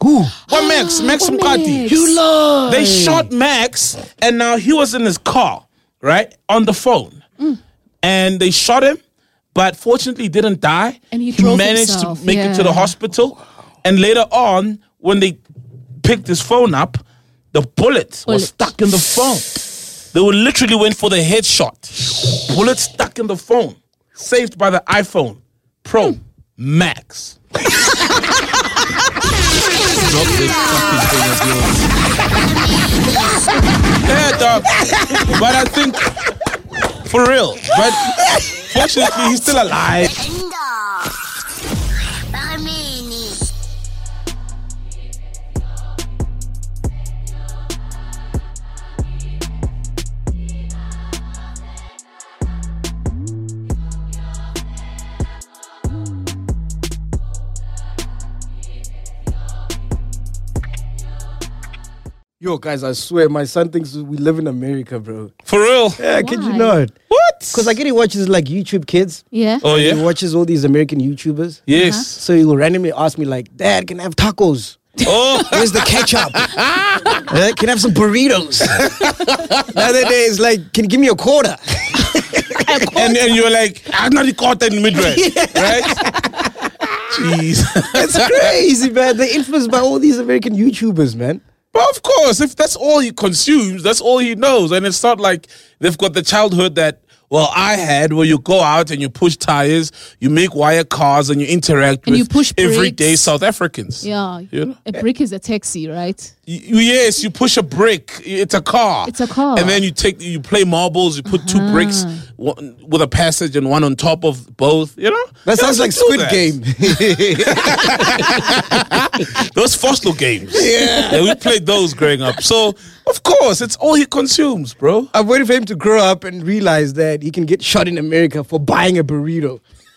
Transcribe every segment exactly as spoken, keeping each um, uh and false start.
Who? What Max? Max Mkati. You lie. They shot Max, and now he was in his car, right, on the phone. Mm. And they shot him, but fortunately he didn't die. And he drove managed himself, to make yeah. it to the hospital. And later on, when they picked his phone up, the bullet, Bullet. was stuck in the phone. They would literally went for the headshot. Bullet stuck in the phone. Saved by the iPhone Pro Max. Drop this fucking thing of yours. Yeah, dog. But I think, for real. But fortunately, he's still alive. Yo, guys, I swear, my son thinks we live in America, bro. For real? Yeah, kid you Why? not? What? Because I get he watches like YouTube Kids. Yeah. Oh, He yeah? watches all these American YouTubers. Yes. So he will randomly ask me like, Dad, can I have tacos? Oh, Where's the ketchup? Eh, can I have some burritos? The other day, it's like, can you give me a quarter? and then you're like, I'm not caught in the mid-range, right? Jeez. It's crazy, man. They're influenced by all these American YouTubers, man. But of course, if that's all he consumes, that's all he knows. And it's not like they've got the childhood that, well, I had, where you go out and you push tires, you make wire cars, and you interact And with you push everyday bricks. South Africans. Yeah. You know? A brick is a taxi, right? You, yes, you push a brick. It's a car. It's a car. And then you take, you play marbles. You put two bricks one, with a passage and one on top of both. You know, That sounds like Squid that. Game. Those fossil games. Yeah. yeah, we played those growing up. So of course, it's all he consumes, bro. I'm waiting for him to grow up and realize that he can get shot in America for buying a burrito.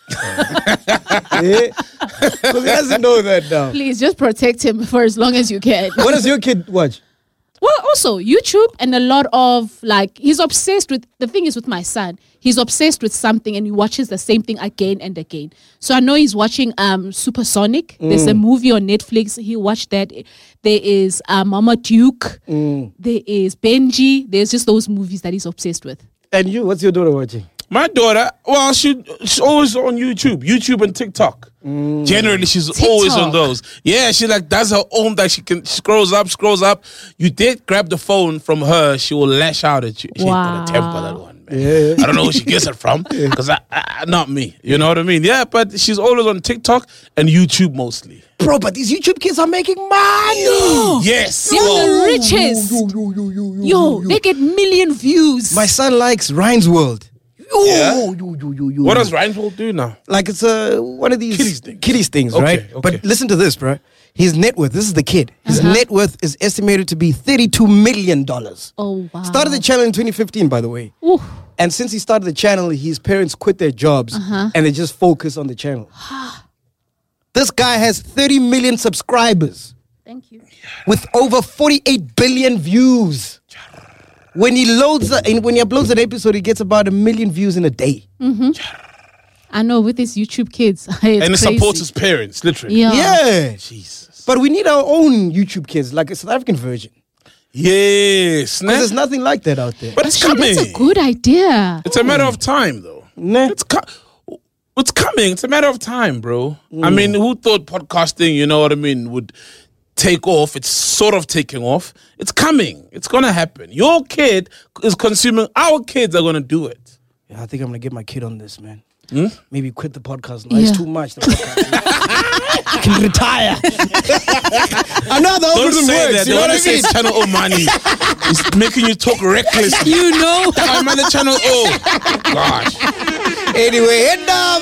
Yeah? Because he doesn't know that now. Please just protect him for as long as you can. What does your kid watch? Well, also YouTube and a lot of like he's obsessed with the thing is with my son. He's obsessed with something and he watches the same thing again and again. So I know he's watching um Supersonic. Mm. There's a movie on Netflix. He watched that. There is uh, Mama Duke. Mm. There is Benji. There's just those movies that he's obsessed with. And you, what's your daughter watching? My daughter, well, she, she's always on YouTube, YouTube and TikTok. Mm. Generally, she's TikTok. always on those. Yeah, she like does her own that she can she scrolls up, scrolls up. You did grab the phone from her, she will lash out at you. She's Wow. got a temper, that one, man. Yeah. I don't know who she gets it from, because I, I, not me. You know what I mean? Yeah, but she's always on TikTok and YouTube mostly. Bro, but these YouTube kids are making money. Yes. They're Well, the richest. Yo, yo, yo, yo, yo, Yo, they get million views. My son likes Ryan's World. Yo, Yeah? yo, yo, yo, yo, what yo. does Ryan's do now? Like it's a one of these Kiddies things. kiddies things, Okay, right? okay. But listen to this, bro. His net worth, this is the kid. His Uh-huh. net worth is estimated to be thirty-two million dollars. Oh wow. Started the channel in twenty fifteen, by the way. Ooh. And since he started the channel, his parents quit their jobs Uh-huh. and they just focus on the channel. This guy has thirty million subscribers Thank you. with over forty-eight billion views. When he loads, a, and when he uploads an episode, he gets about a million views in a day. I know with his YouTube kids. It's And it crazy. supports his parents, literally. Yeah. Yeah. Jesus. But we need our own YouTube kids, like a South African version. Yes. Because there's nothing like that out there. But it's Actually, coming. that's a good idea. It's a matter of time, though. Nah. It's co- it's coming. It's a matter of time, bro. I mean, who thought podcasting, you know what I mean, would take off? It's sort of taking off. It's coming. It's going to happen. Your kid is consuming. Our kids are going to do it. Yeah, I think I'm going to get my kid on this, man. Hmm? Maybe quit the podcast now. It's Yeah. too much. The podcast. I can retire. I know the Don't algorithm say works. that. You know Don't what I say mean? it's Channel O money. It's making you talk recklessly. You know. I'm on the Channel O. Gosh. Anyway, head down,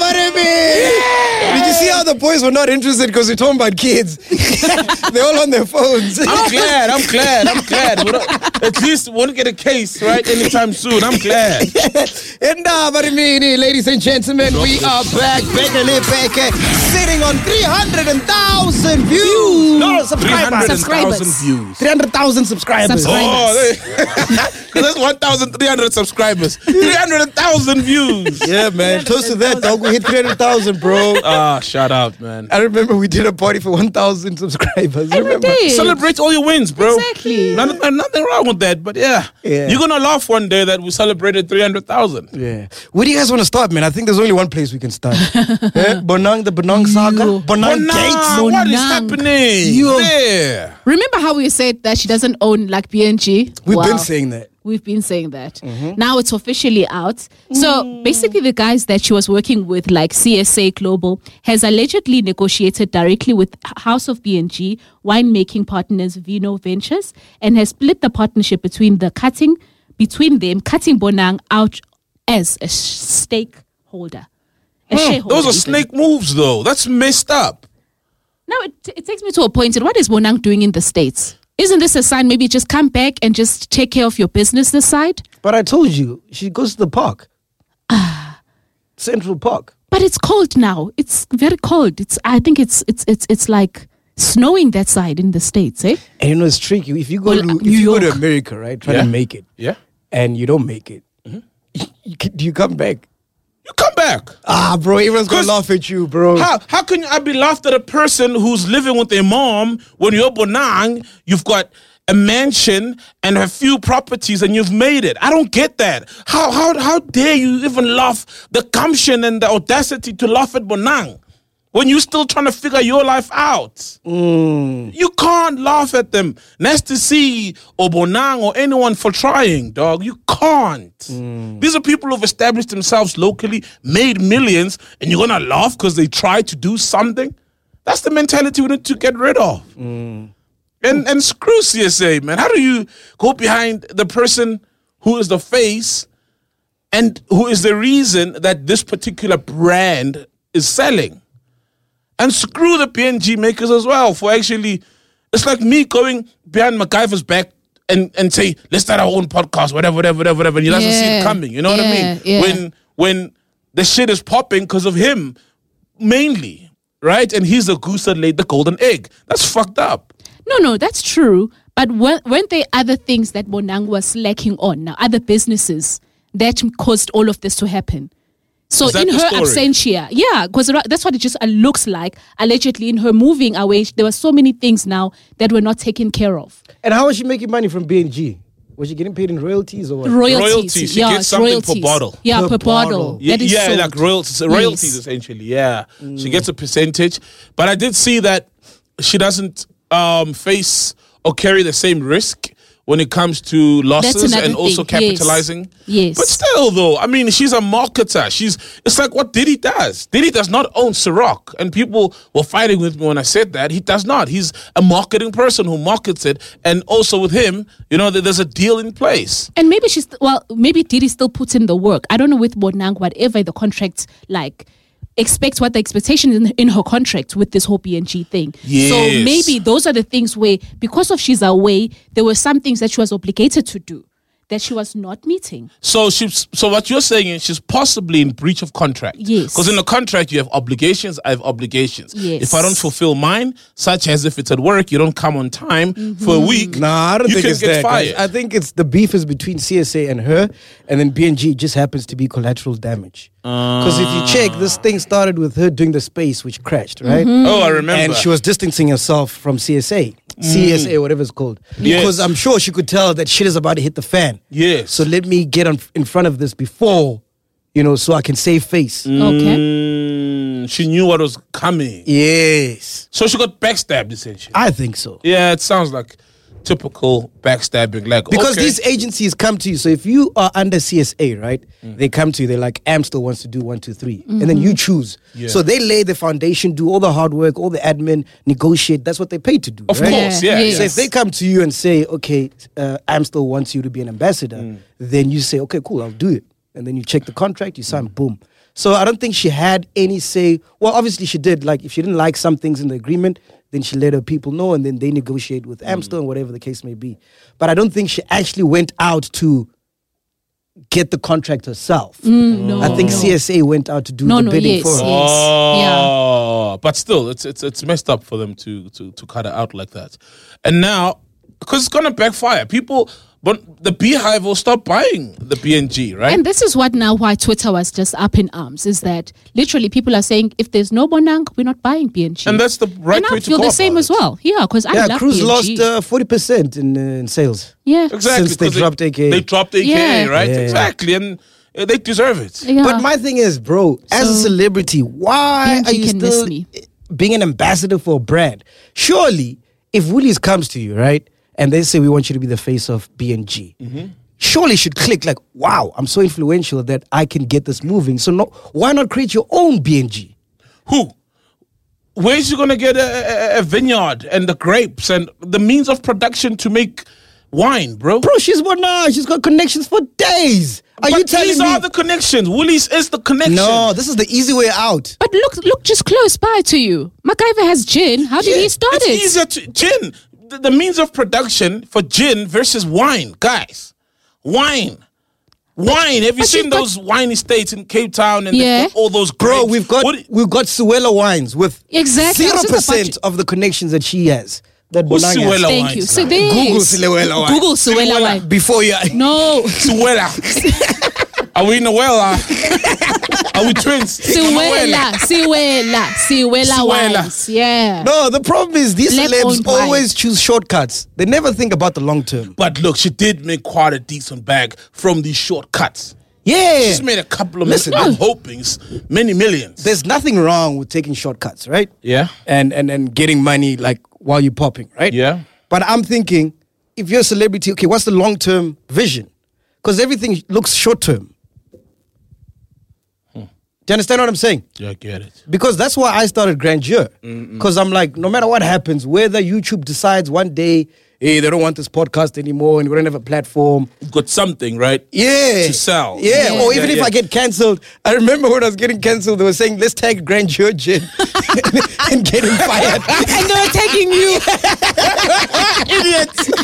Did you see how the boys were not interested because we're talking about kids? They're all on their phones. I'm glad. I'm glad. I'm glad. We don't- At least we won't get a case, right? Anytime soon. I'm glad. And uh, ladies and gentlemen, we are back, back and back, uh, sitting on three hundred thousand views. No, subscribers. three hundred thousand views. three hundred thousand subscribers. Subscribers. Oh, that's one thousand three hundred subscribers. three hundred thousand views. Yeah, man. Close to that, dog. We hit three hundred thousand, bro. Ah, shut up. out, man. I remember we did a party for one thousand subscribers. And we remember? did. Celebrate all your wins, bro. Exactly. Nothing, nothing wrong with that, but yeah. Yeah. You're gonna laugh one day that we celebrated three hundred thousand. Yeah. Where do you guys want to start, man? I think there's only one place we can start. eh? Bonang, the Bonang saga. Yo. Bonang Gates. What is Bonang. happening? Yo. There. Remember how we said that she doesn't own like B N G? We've Wow. been saying that. We've been saying that. Mm-hmm. Now it's officially out. So basically, the guys that she was working with, like C S A Global, has allegedly negotiated directly with House of B N G, winemaking partners Vino Ventures, and has split the partnership between the cutting between them, cutting Bonang out as a stakeholder, a shareholder. Those are even. snake moves, though. That's messed up. Now it, it takes me to a point. And what is Bonang doing in the States? Isn't this a sign? Maybe just come back and just take care of your business this side. But I told you, she goes to the park. Central Park. But it's cold now. It's very cold. It's. I think it's. It's. It's. It's like snowing that side in the States, eh? And you know, it's tricky. If you go, Well, to, uh, if New you go to York. America, right, try Yeah. to make it, Yeah. and you don't make it, you, can- do you come back? You come back. Ah, bro, everyone's going 'Cause to laugh at you, bro. How how can I be laughed at a person who's living with their mom when you're Bonang, you've got a mansion and a few properties and you've made it? I don't get that. How how how dare you even laugh the gumption and the audacity to laugh at Bonang when you're still trying to figure your life out? Mm. You can't laugh at them. Nice to see or Bonang or anyone for trying, dog. You can't. These are people who've established themselves locally, made millions, and you're gonna laugh because they tried to do something? That's the mentality we need to get rid of. And and screw C S A, man. How do you go behind the person who is the face and who is the reason that this particular brand is selling? And screw the P N G makers as well for actually, it's like me going behind MacGyver's back and, and say, let's start our own podcast, whatever, whatever, whatever, whatever. And he doesn't see it Yeah. coming. You know what I Yeah, mean? yeah. When when the shit is popping because of him, mainly, right? And he's the goose that laid the golden egg. That's fucked up. No, no, that's true. But weren't weren't there other things that Bonang was lacking on? Now, other businesses that caused all of this to happen. So Is that in the her story? absentia, yeah, because that's what it just uh, looks like. Allegedly, in her moving away, there were so many things now that were not taken care of. And how was she making money from B N G? Was she getting paid in royalties or what? Royalties, Royalties. She yeah, gets it's something per royalties. bottle. Yeah, Per per, bottle. bottle. Yeah, That is yeah sold. like royalties, royalties Yes. essentially. Yeah, she gets a percentage, but I did see that she doesn't um, face or carry the same risk when it comes to losses another and also thing, yes. capitalizing. Yes. But still, though, I mean, she's a marketer. She's it's like what Diddy does. Diddy does not own Ciroc, and people were fighting with me when I said that. He does not. He's a marketing person who markets it, and also with him, you know, there's a deal in place. And maybe she's, well, maybe Diddy still puts in the work. I don't know with Bonang, whatever the contract, like, expect what the expectation in, in her contract with this whole B N G thing. Yes. So maybe those are the things where, because of she's away, there were some things that she was obligated to do that she was not meeting. So she's so what you're saying is she's possibly in breach of contract. Yes. Because in the contract you have obligations, I have obligations. Yes. If I don't fulfill mine, such as if it's at work, you don't come on time for a week. Nah, I don't you think can it's get that. guys. fired. I think it's the beef is between C S A and her, and then B N G just happens to be collateral damage. Because if you check, this thing started with her doing the space, which crashed, right? Oh, I remember. And she was distancing herself from C S A. C S A, whatever it's called. Yes. Because I'm sure she could tell that shit is about to hit the fan. Yes. So let me get on, in front of this before, you know, so I can save face. Okay. Mm, she knew what was coming. Yes. So she got backstabbed essentially. I think so. Yeah, it sounds like typical backstabbing. Like Because okay. these agencies come to you. So if you are under C S A, right, they come to you. They're like, Amstel wants to do one, two, three. And then you choose. Yeah. So they lay the foundation, do all the hard work, all the admin, negotiate. That's what they paid to do. Of right? course, yeah. Yeah, yeah. So if they come to you and say, okay, uh, Amstel wants you to be an ambassador, then you say, okay, cool, I'll do it. And then you check the contract, you sign, boom. So I don't think she had any say. Well, obviously she did. Like if she didn't like some things in the agreement, then she let her people know and then they negotiate with Amstel and whatever the case may be. But I don't think she actually went out to get the contract herself. Mm, no, I think no. C S A went out to do No, the no, bidding yes, for her. yes. Oh, but still, it's it's it's messed up for them to to to cut it out like that. And now, because it's gonna backfire. People, but the Beehive will stop buying the B N G, right? And this is what now why Twitter was just up in arms, is that literally people are saying, if there's no Bonang, we're not buying B N G. And that's the right and way I to feel go the same about as it. well. Yeah, because I Yeah, love Cruise B N G. lost uh, forty percent in, uh, in sales. yeah. Exactly. Since they 'cause dropped A K A. They dropped A K A, Yeah. right? Yeah, yeah. Exactly. And uh, they deserve it. Yeah. But my thing is, bro, as a So- celebrity, why B N G are you can miss still me. being an ambassador for a brand? Surely, if Woolies comes to you, right, and they say, we want you to be the face of B N G, Mm-hmm. surely it should click like, wow, I'm so influential that I can get this moving. So no, why not create your own B N G? Who? Where's you gonna get a, a, a vineyard and the grapes and the means of production to make wine, bro? Bro, she's what now? She's got connections for days. Are but you telling these me? are the connections. Woolies is the connection. No, this is the easy way out. But look, look just close by to you. MacGyver has gin. How did Yeah, he start it's it? easier to gin. The, the means of production for gin versus wine, guys. Wine. Wine. Have you but seen you've got- those wine estates in Cape Town and Yeah. they've got all those Bro, grapes? we've got What- we've got Suella Wines with Exactly. I zero was just about percent to- of the connections that she has. That Who's Bonang has. Suella Thank wines you. So now? there Google is- Suella wine. Google Suella Suella. wine. Before you, No, Suella. Are we in a well? Uh? Are we twins? Suella, Suella, Suella Suella. wines. Yeah. no, the problem is these Black celebs owned wine. always choose shortcuts. They never think about the long term. But look, she did make quite a decent bag from these shortcuts. Yeah, She's made a couple of Listen, million. I'm hoping s- many millions. there's nothing wrong with taking shortcuts, right? Yeah. And and and getting money like while you're popping, right? Yeah. But I'm thinking, if you're a celebrity, okay, what's the long term vision? Because everything looks short term. Do you understand what I'm saying? Yeah, I get it. Because that's why I started Grandeur. Because I'm like, no matter what happens, whether YouTube decides one day, hey, they don't want this podcast anymore and we don't have a platform. You've got something, right? Yeah. To sell. Yeah. Yeah. Or even Yeah, if yeah. I get cancelled. I remember when I was getting cancelled, they were saying, let's tag Grandeur Jin and get him fired. And they were taking you. Idiots.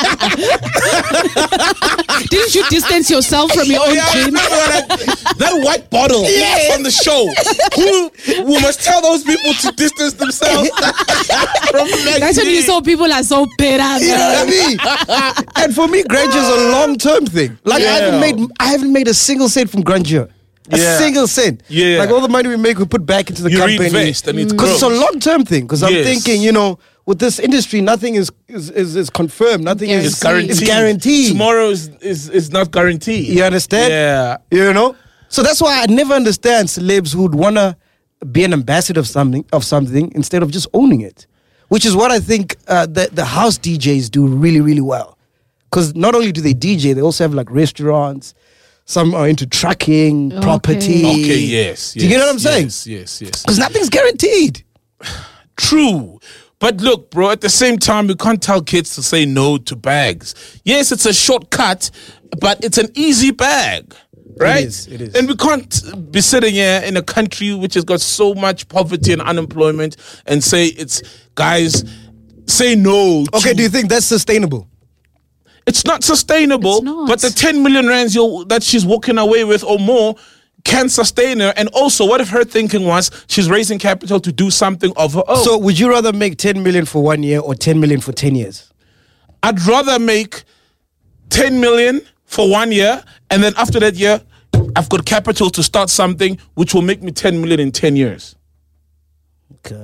Didn't you distance yourself from your own Yeah, I gin? remember that, that white bottle Yeah. on the show. Who we must tell those people to distance themselves from Mac That's when D. you saw people are so bitter. You know what I mean? And for me, Grandure's a long term thing. Like I haven't Yeah. made I haven't made a single cent from Grandeur. A Yeah. single cent. Yeah. Like all the money we make, we put back into the You company. reinvest and it Because it's a grows. long term thing. Because I'm Yes. thinking, you know, with this industry, nothing is is, is, is confirmed. Nothing is It's guaranteed. It's guaranteed. Tomorrow is, is, is not guaranteed. You understand? Yeah. You know? So that's why I never understand celebs who'd wanna be an ambassador of something of something instead of just owning it. Which is what I think uh, the, the house D Js do really, really well. Because not only do they D J, they also have like restaurants. Some are into trucking, Okay. property. Okay, yes. Do you get what I'm saying? Yes, yes, yes. Because nothing's guaranteed. True. But look, bro, at the same time, we can't tell kids to say no to bags. Yes, it's a shortcut, but it's an easy bag, right? is, it is. And we can't be sitting here in a country which has got so much poverty and unemployment and say it's, guys, say no. Okay, to, do you think that's sustainable? It's not sustainable, It's not. but the ten million rands you'll, that she's walking away with or more can sustain her. And also, what if her thinking was she's raising capital to do something of her own? So would you rather make ten million for one year or ten million for ten years? I'd rather make ten million for one year, and then after that year, I've got capital to start something which will make me ten million in ten years. Okay.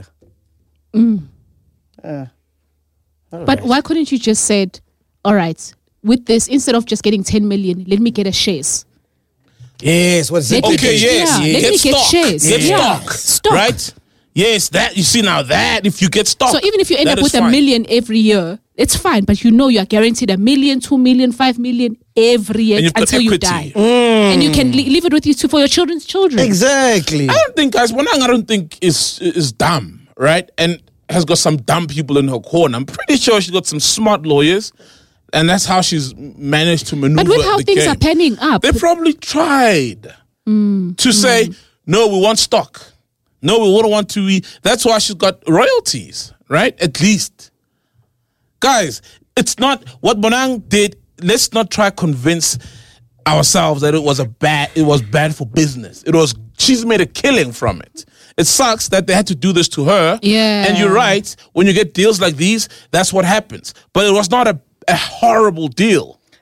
But why couldn't you just said, all right, with this, instead of just getting ten million, let me get a shares. Yes, what's Let it? me Okay, get- yes. yeah, let Get me get stock. shares. Get Yeah. stock. Stock. Right? Yes, that you see now that if you get stock. So even if you end that up is with a fine. million every year, it's fine. But you know you are guaranteed a million, two million, five million every year And you've got until you equity. die. And you can li- leave it with you to, for your children's children. Exactly. I don't think, guys, Bonang, I don't think is is dumb, right? And has got some dumb people in her corner. I'm pretty sure she's got some smart lawyers, and that's how she's managed to maneuver. But with how the things game. are panning up, They probably tried to say, no, we want stock. No, we wouldn't want to. Be. That's why she's got royalties, right? At least. Guys, it's not what Bonang did. Let's not try to convince ourselves that it was a bad, it was bad for business. It was, she's made a killing from it. It sucks that they had to do this to her. Yeah. And you're right. When you get deals like these, that's what happens. But it was not a, a horrible deal.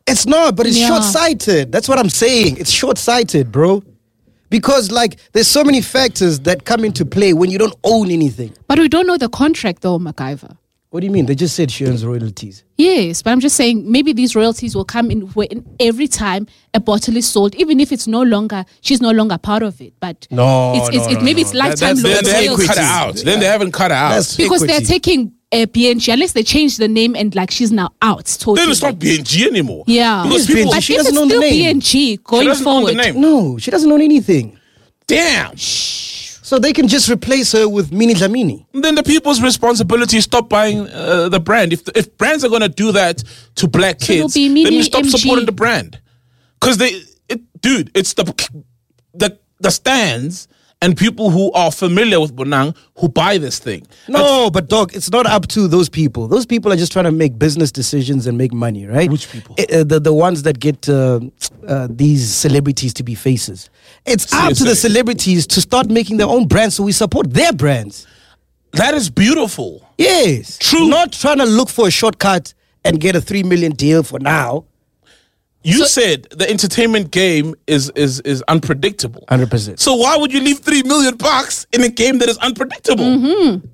It's not, but it's Yeah. short-sighted. That's what I'm saying. It's short-sighted, bro. Because, like, there's so many factors that come into play when you don't own anything. But we don't know the contract though, MacGyver. What do you mean? They just said she earns royalties. Yes, but I'm just saying maybe these royalties will come in when every time a bottle is sold, even if it's no longer, she's no longer part of it. But No, it's, it's, no, it, no, maybe no. it's lifetime That- Then that's they haven't royalties. cut it out. Then they haven't cut it out. That's- Because they're equity. taking uh, B N G, unless they change the name and like she's now out totally. Then it's not B N G anymore. Yeah. Because Yes, people. B N G. But She if doesn't it's own the still name. B N G going She doesn't own forward, the name. No, she doesn't own anything. Damn. So they can just replace her with Mini Dlamini. Then the people's responsibility is stop buying uh, the brand. If if brands are gonna do that to black So it'll kids, be then Mini you stop M G. supporting the brand. Because they, it, dude, it's the the the stands and people who are familiar with Bonang who buy this thing. No, but dog, it's not up to those people. Those people are just trying to make business decisions and make money, right? Which people? Uh, the the ones that get uh, uh, these celebrities to be faces. It's up to the C S A. celebrities to start making their own brands, so we support their brands. That is beautiful. Yes, True. Not trying to look for a shortcut and get a three million deal for now. You So- said the entertainment game is is is unpredictable. Hundred percent. So why would you leave three million bucks in a game that is unpredictable? Mm-hmm.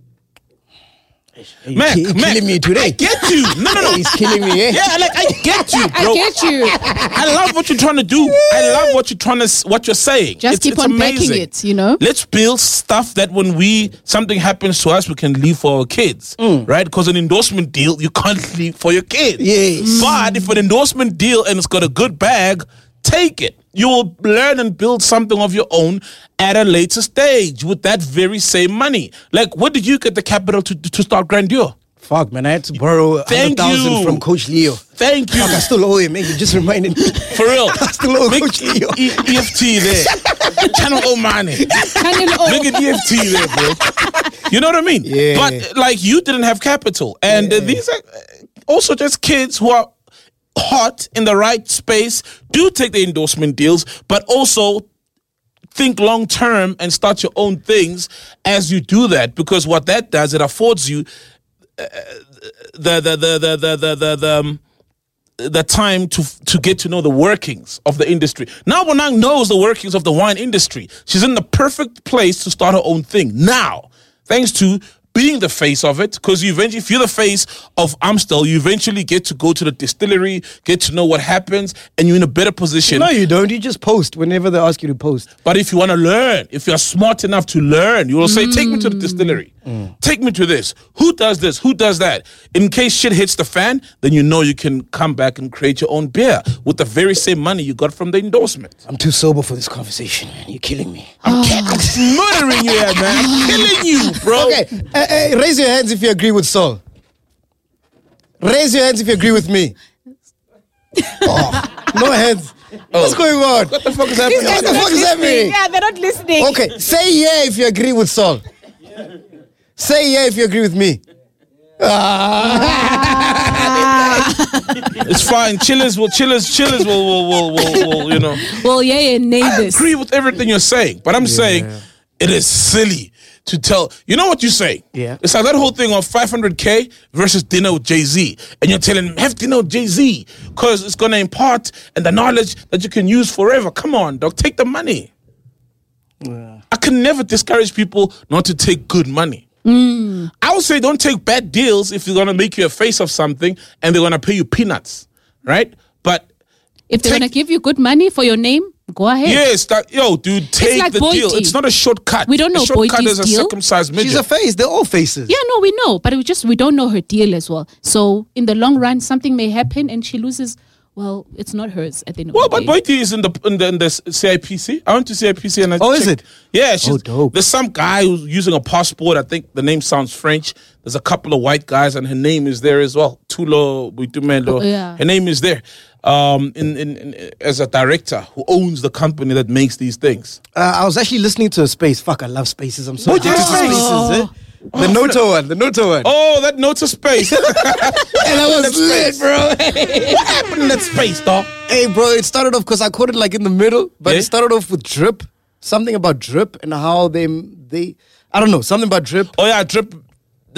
Mac, He's Mac, killing me today. I get you. No, no, no. He's killing me. Eh? Yeah, like I get you, I bro. get you. I love what you're trying to do. I love what you're trying to, s- what you're saying. Just It's- keep it's on backing amazing. it, you know? Let's build stuff that when we something happens to us, we can leave for our kids, right? Because an endorsement deal you can't leave for your kids. Yes. But if an endorsement deal and it's got a good bag, take it. You will learn and build something of your own at a later stage with that very same money. Like, where did you get the capital to to start Grandeur? Fuck, man, I had to borrow a Thank hundred thousand you. from Coach Leo. Thank you. Fuck, I still owe him. Man, you just reminded me. For real. I still owe Make Coach Leo. E- E F T there. Channel O money. Channel O. Make an E F T there, bro. You know what I mean? Yeah. But like you didn't have capital. And uh, these are also just kids who are hot in the right space, do take the endorsement deals, but also think long term and start your own things as you do that. Because what that does, it affords you uh, the the the the the the the, the um, the time to to get to know the workings of the industry. Now Bonang knows the workings of the wine industry. She's in the perfect place to start her own thing now, thanks to being the face of it. Because you eventually, if you're the face of Amstel, you eventually get to go to the distillery, get to know what happens, and you're in a better position. No, you don't. You just post whenever they ask you to post. But if you want to learn, if you're smart enough to learn, you will say, take me to the distillery. Take me to this. Who does this? Who does that? In case shit hits the fan, then you know you can come back and create your own beer with the very same money you got from the endorsement. I'm too sober for this conversation, man. You're killing me. I'm, ki- I'm murdering you here, man. I'm killing you, bro. Okay, uh, uh, raise your hands if you agree with Saul. Raise your hands if you agree with me. Oh, no hands. What's going on? What the fuck is happening? What the fuck is happening? Yeah, they're not listening. Okay, say yeah if you agree with Saul. Say yeah if you agree with me. It's fine. Chillers will, chillers, chillers will, will, will, will, will you know. Well, yeah, yeah, name I this. agree with everything you're saying, but I'm saying it is silly to tell. You know what you say? Yeah. It's like that whole thing of five hundred K versus dinner with Jay-Z. And you're telling him, have dinner with Jay-Z because it's going to impart and the knowledge that you can use forever. Come on, dog. Take the money. I can never discourage people not to take good money. Mm. I would say don't take bad deals if they're going to make you a face of something and they're going to pay you peanuts, right? But If they're take- going to give you good money for your name, go ahead. yes, that, yo, dude, take like the deal. Boity. It's not a shortcut. We don't know a shortcut Boity's is a deal. circumcised midget. She's a face. They're all faces. Yeah, no, we know, but we just we don't know her deal as well. So in the long run, something may happen, and she loses. Well, it's not hers at the end of Well, the but day. Boity is in the in the, in the C I P C. I went to C I P C and I Oh, is checked. it? Yeah, she's, Oh, dope. there's some guy who's using a passport. I think the name sounds French. There's a couple of white guys, and her name is there as well. Tulo Buitumelo. Oh, yeah. Her name is there. Um, in, in, in as a director who owns the company that makes these things. Uh, I was actually listening to a space. Fuck, I love spaces. I'm so What addicted to is space? spaces. Eh? The Noto one. The Noto one. Oh, that note of space. and I was lit, bro. What happened in that space, dog? Hey, bro, it started off because I caught it like in the middle, but Yeah? it started off with drip. Something about drip and how they they I don't know something about drip. Oh yeah, drip. That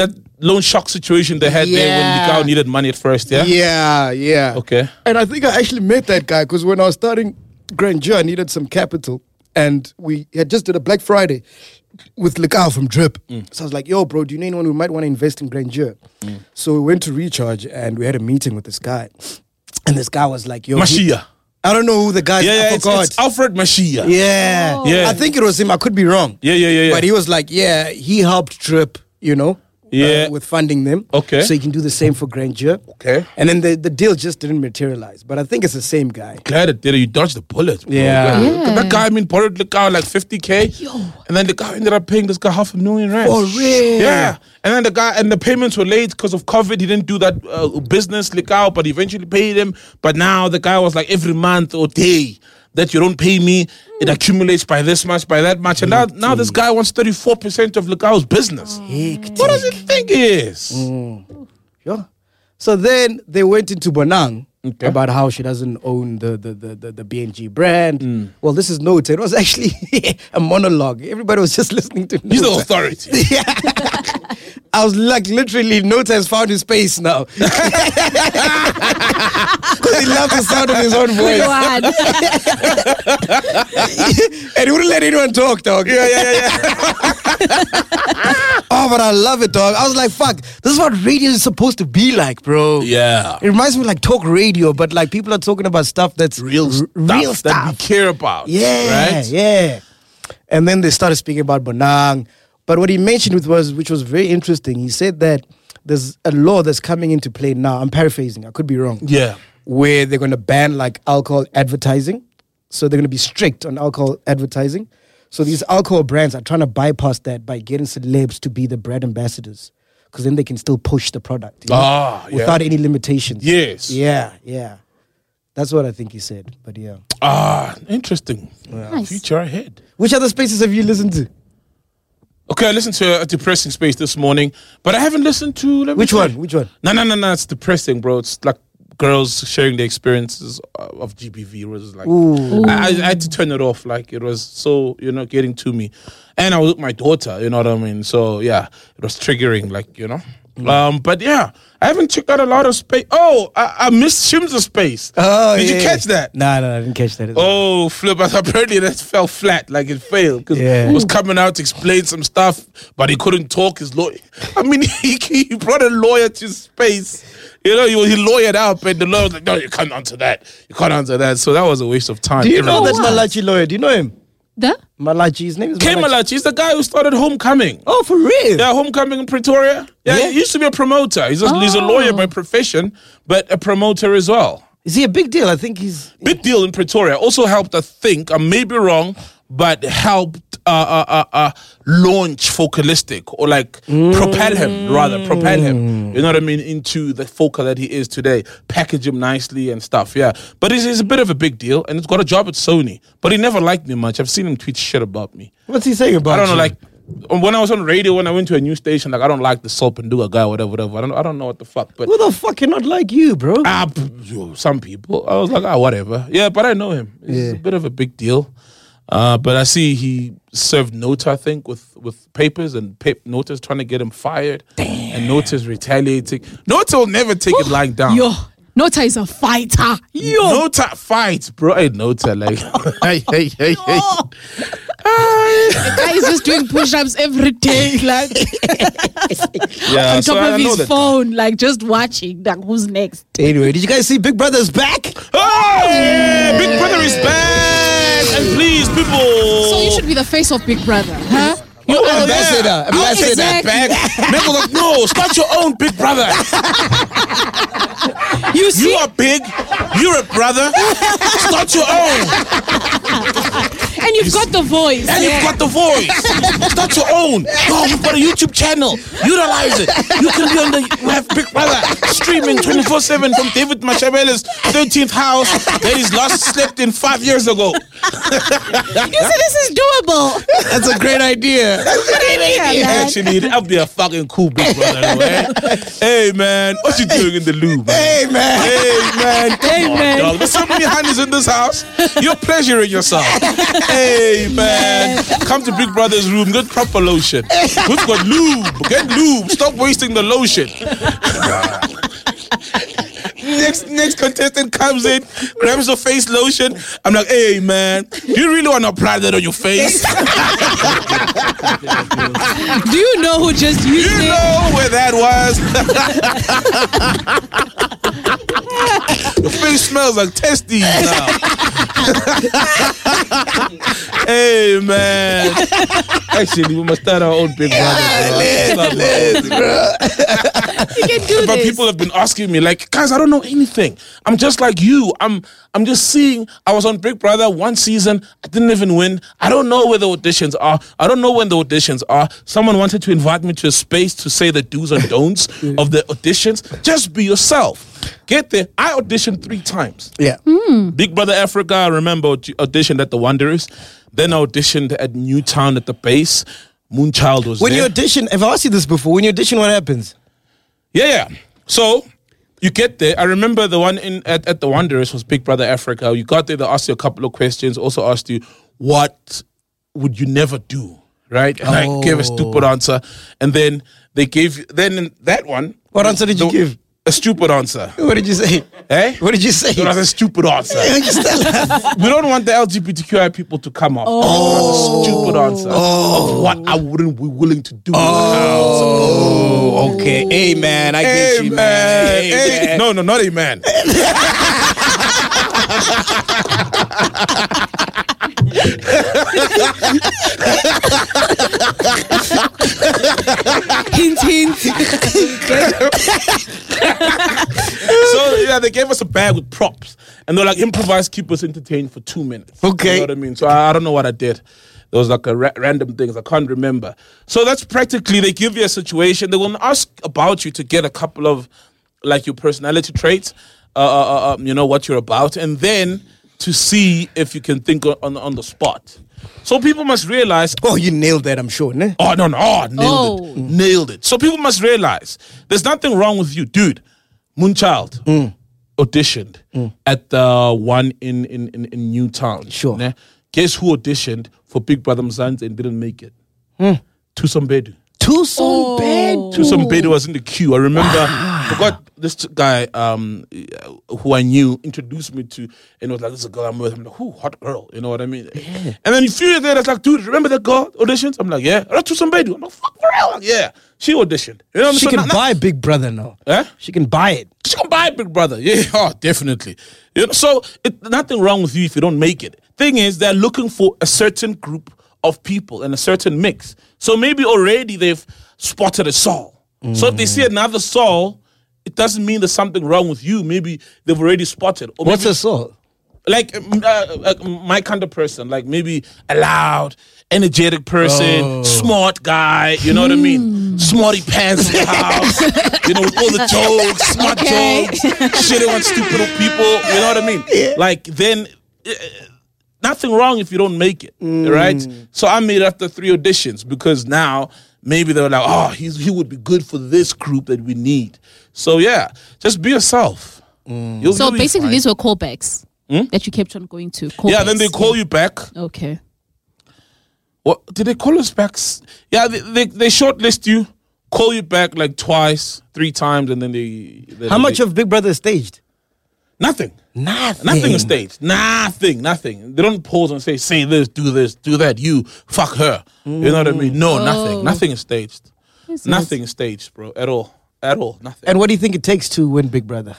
loan shock situation they had there when Yeah. Licao needed money at first, yeah? Yeah, yeah. Okay. And I think I actually met that guy because when I was starting Grandeur, I needed some capital. And we had just did a Black Friday with Licao from Drip. Mm. So I was like, yo, bro, do you know anyone who might want to invest in Grandeur? Mm. So we went to Recharge and we had a meeting with this guy. And this guy was like, yo. he- Mashia. I don't know who the guy is. Yeah, I yeah, it's, forgot. it's Alfred Mashia. yeah. Oh. Yeah. I think it was him. I could be wrong. Yeah, yeah, yeah, yeah. But he was like, yeah, he helped Drip, you know, Yeah. uh, with funding them. Okay. So he can do the same for Grandeur. Okay. And then the, the deal just didn't materialize. But I think it's the same guy. Glad it did it. You dodged the bullet. Bro. Yeah. Yeah. That guy, I mean, borrowed Licao like fifty K. And then the guy ended up paying this guy half a million rand. For real? Yeah. And then the guy, and the payments were late because of COVID. He didn't do that uh, business, Licao, but he eventually paid him. But now the guy was like, every month or day that you don't pay me, it accumulates by this much, by that much. And now, now this guy wants thirty-four percent of Licao's business. Hectic. What does he think he is? Yeah. So then they went into Bonang Okay. about how she doesn't own the the, the, the, the B N G brand. Mm. Well, this is Notes. It was actually a monologue. Everybody was just listening to He's the Notes. authority. I was like, literally, Notes has found his space now. Because he loves the sound of his own voice. God. And he wouldn't let anyone talk, dog. Yeah, yeah, yeah, yeah. Oh, but I love it, dog. I was like, fuck, this is what radio is supposed to be like, bro. Yeah. It reminds me of like talk radio, but like people are talking about stuff that's Real r- stuff real that stuff. we care about. Yeah, Right? yeah. And then they started speaking about Bonang. But what he mentioned with was, which was very interesting, he said that there's a law that's coming into play now. I'm paraphrasing, I could be wrong. Yeah. Where they're going to ban like alcohol advertising. So they're going to be strict on alcohol advertising. So these alcohol brands are trying to bypass that by getting celebs to be the brand ambassadors. Because then they can still push the product. you know, Ah, yeah. without any limitations. Yes. Yeah, yeah. That's what I think he said. But yeah. Ah, interesting. Nice. Future ahead. Which other spaces have you listened to? Okay, I listened to a depressing space this morning, but I haven't listened to. Let me Which see. one? Which one? No, no, no, no. It's depressing, bro. It's like girls sharing their experiences of G B V. It was like Ooh. I, I had to turn it off. Like it was so you know getting to me, and I was with my daughter. You know what I mean? So yeah, it was triggering. Like you know. Um, but yeah, I haven't checked out a lot of space. Oh, I, I missed Shim's space. Oh, Did you yeah. catch that? No, no, I didn't catch that. Oh, flip. Apparently that fell flat, like it failed. Because Yeah. he was coming out to explain some stuff, but he couldn't talk his lawyer. I mean, he, he brought a lawyer to space. You know, he, he lawyered up, and the lawyer was like, no, you can't answer that. You can't answer that. So that was a waste of time. Do you know Everyone- that's Malachi lawyer? Do you know him? The? Malachi, his name is K Malachi. Malachi, he's the guy who started Homecoming. Oh, for real? Yeah, Homecoming in Pretoria. Yeah, Yeah. he used to be a promoter. He's a, he's a lawyer by profession, but a promoter as well. Is he a big deal? I think he's... Big deal in Pretoria. Also helped, I think, I may be wrong, but helped uh, uh, uh, uh, launch Focalistic or like propel him, rather, propel him, you know what I mean, into the Foca that he is today. Package him nicely and stuff, yeah. But he's, he's a bit of a big deal and he's got a job at Sony. But he never liked me much. I've seen him tweet shit about me. What's he saying about I don't know, you? like, when I was on radio, when I went to a new station, like, I don't like the Sulpenduga guy, whatever, whatever. I don't, I don't know what the fuck, but... Who the fuck cannot like you, bro? Ah, p- yo, some people. I was like, ah, whatever. Yeah, but I know him. It's Yeah. a bit of a big deal. Uh, but I see he served Nota, I think, with, with papers, and pa- Nota's trying to get him fired. Damn. And Nota's retaliating. Nota will never take it lying down. Yo, Nota is a fighter. Yo. Nota fights, bro. Hey, Nota, like, hey, hey, hey, hey. The guy is just doing push-ups every day, like Yeah, on so top I of know his that. phone, like just watching. Like, who's next? Anyway, did you guys see Big Brother's back? Oh, yeah, Big Brother is back. And please, people. So you should be the face of Big Brother, huh? You Oh, are ambassador, there. ambassador. I'll take that back. People like, no, start your own Big Brother. You see, You are big. You're a brother. Start your own. and you've got the voice. And you've got the voice. Start your own. Oh, we've got a YouTube channel. Utilize it. You can be on the you have Big Brother streaming twenty-four seven from David Machabele's thirteenth house that he's last slept in five years ago. You see, this is doable. That's a great idea. Yeah, man. Actually, that'd be a fucking cool Big Brother, though, man. Hey, man, what you doing in the loo, man? Hey, man. Hey, man. Come Hey, on, man. dog. There's so many honeys in this house. You're pleasuring yourself. Hey, man. Come to Big Brother's room. Get proper lotion. We've got lube. Get lube. Stop wasting the lotion. Next next contestant comes in, grabs the face lotion. I'm like, hey, man, do you really want to apply that on your face? Do you know who just used You it? know where that was? Your face smells like testes now. Hey, man. Actually, we must start our own Big Brother, bro. You can do But this. people have been asking me, like, guys, I don't know anything. I'm just like you. I'm I'm just seeing. I was on Big Brother one season. I didn't even win. I don't know where the auditions are. I don't know when the auditions are. Someone wanted to invite me to a space to say the do's and don'ts of the auditions. Just be yourself. Get there. I auditioned three times. Yeah. Big Brother Africa, I remember, aud- auditioned at the Wanderers. Then I auditioned at Newtown at the base. Moonchild was When there. you audition, have I asked you this before? When you audition, what happens? Yeah, yeah. So you get there. I remember the one in at, at the Wanderers was Big Brother Africa. You got there, they asked you a couple of questions. Also asked you, what would you never do? Right? And I gave a stupid answer. And then they gave, then in that one. What answer did you the- give? A stupid answer. What did you say? Eh? What did you say? It was a stupid answer. Just tell us. We don't want the L G B T Q I people to come up. Oh. It was a stupid answer of what I wouldn't be willing to do. Oh, okay. Hey, man. I get you, man. Amen. Hey, Hey, no, no, not amen. Hint, hint. So yeah, they gave us a bag with props, and they're like, improvise, keep us entertained for two minutes. Okay. You know what I mean? So I, I don't know what I did. There was like a ra- random things I can't remember. So that's practically, they give you a situation. They will ask about you to get a couple of like your personality traits, uh, uh, uh, you know what you're about, and then to see if you can think on on the spot. So people must realize. Oh, you nailed that, I'm sure, ne? Oh no no, oh, nailed Oh. it, nailed it. So people must realize there's nothing wrong with you, dude. Moonchild auditioned at the one in in in, in Newtown. Sure. Ne? Guess who auditioned for Big Brother Mzansi and didn't make it? Tusam Bedu. Too so bad. Tusam Bedu was in the queue. I remember. I forgot this t- guy um, who I knew introduced me to, and it was like, this is a girl I'm with. I'm like, who? Hot girl. You know what I mean? And then a few years later, it's like, dude, remember that girl auditions? I'm like, yeah. That's Tusam Bedu. I'm like, fuck for real? Like, yeah. She auditioned. You know what I'm She saying? can Not- buy Big Brother now. Eh? She can buy it. She can buy Big Brother. Yeah, oh, definitely. You know, so it, nothing wrong with you if you don't make it. Thing is, they're looking for a certain group of people and a certain mix. So maybe already they've spotted a Saul. So if they see another Saul, it doesn't mean there's something wrong with you. Maybe they've already spotted. Or What's maybe, a soul? like, um, uh, like my kind of person, like maybe a loud, energetic person, Oh. smart guy, you know what I mean? Smarty pants in the house, you know, with all the jokes, smart Okay. jokes, shitting on stupid people, you know what I mean? Like, then uh, nothing wrong if you don't make it, right? So I made it after three auditions because now maybe they were like, oh, he's, he would be good for this group that we need. So yeah, just be yourself. You'll- So you'll be basically, fine. these were callbacks that you kept on going to. Callbacks. Yeah, then they call you back. Okay. What did they call us back? S- Yeah, they, they they shortlist you, call you back like twice, three times, and then they. then How much they- of Big Brother is staged? nothing? Nothing. Nothing is staged. Nothing. Nothing. They don't pause and say, "Say this, do this, do that." You fuck her. You know what I mean? No, Oh. nothing. Nothing is staged. Yes, Nothing is staged, bro. At all. At all. Nothing. And what do you think it takes to win Big Brother?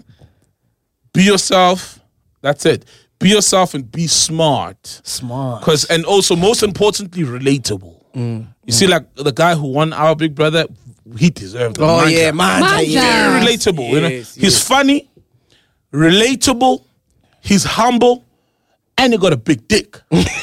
Be yourself. That's it. Be yourself and be smart. Smart. Cause and also most importantly, relatable. Mm, You see, like the guy who won our Big Brother, he deserved it. Oh, Manja. yeah, Manja. Manja. Yeah. Very relatable. you know? Yes, He's funny, relatable, he's humble, and he got a big dick.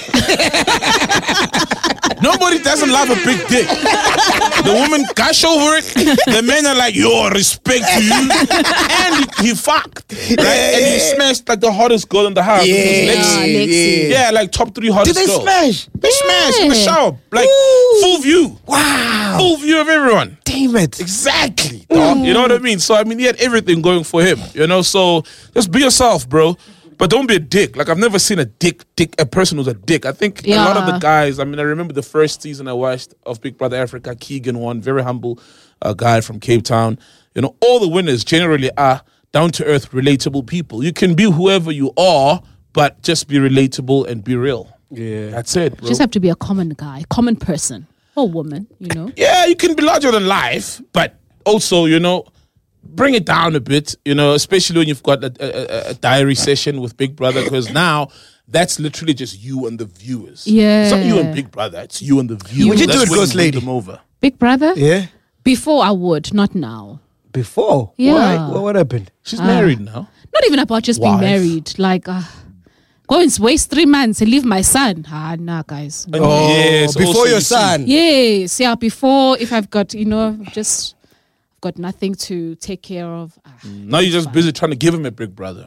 Nobody doesn't love a big dick. The women gush over it. The men are like, yo, respect to you. And he, he fucked. Right? And he smashed like the hottest girl in the house. Yeah. It was Lexi. Yeah, Lexi. Yeah, like top three hottest Did they girls. smash? They smashed in the Yeah. shower. Like full view. Wow. Full view of everyone. Damn it. Exactly. Dog. You know what I mean? So I mean he had everything going for him. You know, so just be yourself, bro. But don't be a dick. Like, I've never seen a dick, dick, a person who's a dick. I think a lot of the Yeah. guys, I mean, I remember the first season I watched of Big Brother Africa, Keegan won, very humble uh, guy from Cape Town. You know, all the winners generally are down-to-earth, relatable people. You can be whoever you are, but just be relatable and be real. Yeah. That's it, bro. Just have to be a common guy, common person or woman, you know. Yeah, you can be larger than life, but also, you know, bring it down a bit, you know, especially when you've got a, a, a diary session with Big Brother, because now that's literally just you and the viewers. Yeah. It's not you and Big Brother, it's you and the viewers. Would you do That's it, when Ghost you win Lady? them over. Big Brother? Yeah. Before I would, not now. Before. Yeah. Why? What, what happened? She's married now. Not even about just Wife. being married. Like, uh, go and waste three months and leave my son. Ah, nah, guys. And Oh, yes, before also your you see- son. Yes, yeah, before, if I've got, you know, just got nothing to take care of. Ah. Now you're just busy trying to give him a Big Brother.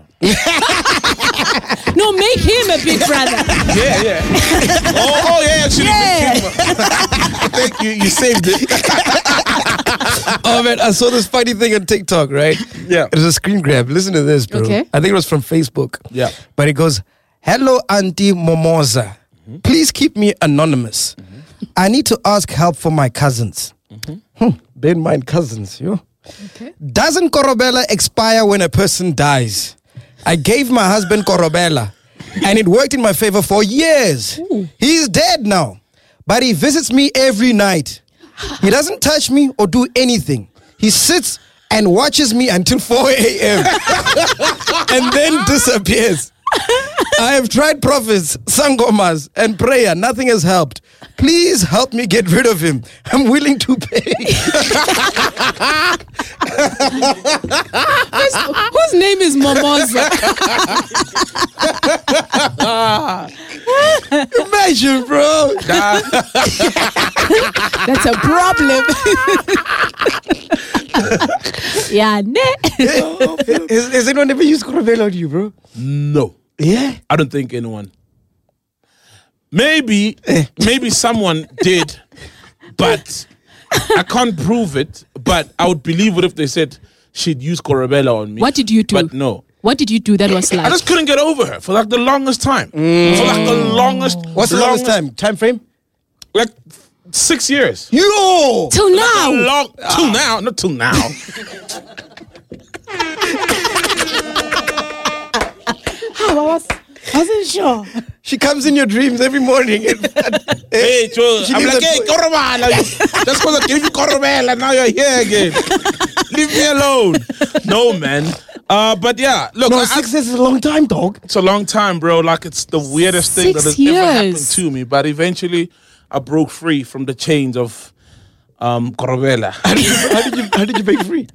No, make him a big brother. Yeah, yeah. oh, oh, yeah, actually. Yeah. Big Kim. Thank you, you saved it. Oh man, I saw this funny thing on TikTok, right? Yeah. It was a screen grab. Listen to this, bro. Okay. I think it was from Facebook. Yeah. But it goes, "Hello, Auntie Momoza. Please keep me anonymous. I need to ask help for my cousins. Hmm. Bear in mind, cousins, yo. Okay. Doesn't Korobela expire when a person dies? I gave my husband Korobela, and it worked in my favor for years. He's dead now, but he visits me every night. He doesn't touch me or do anything. He sits and watches me until four a.m. and then disappears. I have tried prophets, sangomas, and prayer. Nothing has helped. Please help me get rid of him. I'm willing to pay." Whose name is Momoza? Imagine, bro. That's a problem. Yeah, ne. Has, has anyone ever used Korobela on you, bro? No. Yeah. I don't think anyone. Maybe, maybe someone did, but I can't prove it. But I would believe it if they said she'd use Korobela on me. What did you do? But no. What did you do that was I like? just couldn't get over her for like the longest time. For like the longest. What's the longest time? Time frame? Like six years. Yo! Till now. Long, till now, not till now. I was, wasn't sure. She comes in your dreams every morning. Hey, Joe, She I'm lives like, at- hey, Korobela. Just because I gave you Korobela, now you're here again. Leave me alone. No, man. Uh, but yeah, look, No, I- six years is a long time, dog. it's a long time, bro. Like, it's the weirdest thing Six that has ever happened years. to me. But eventually, I broke free from the chains of um, Korobela. How did you, how did you, how did you break free?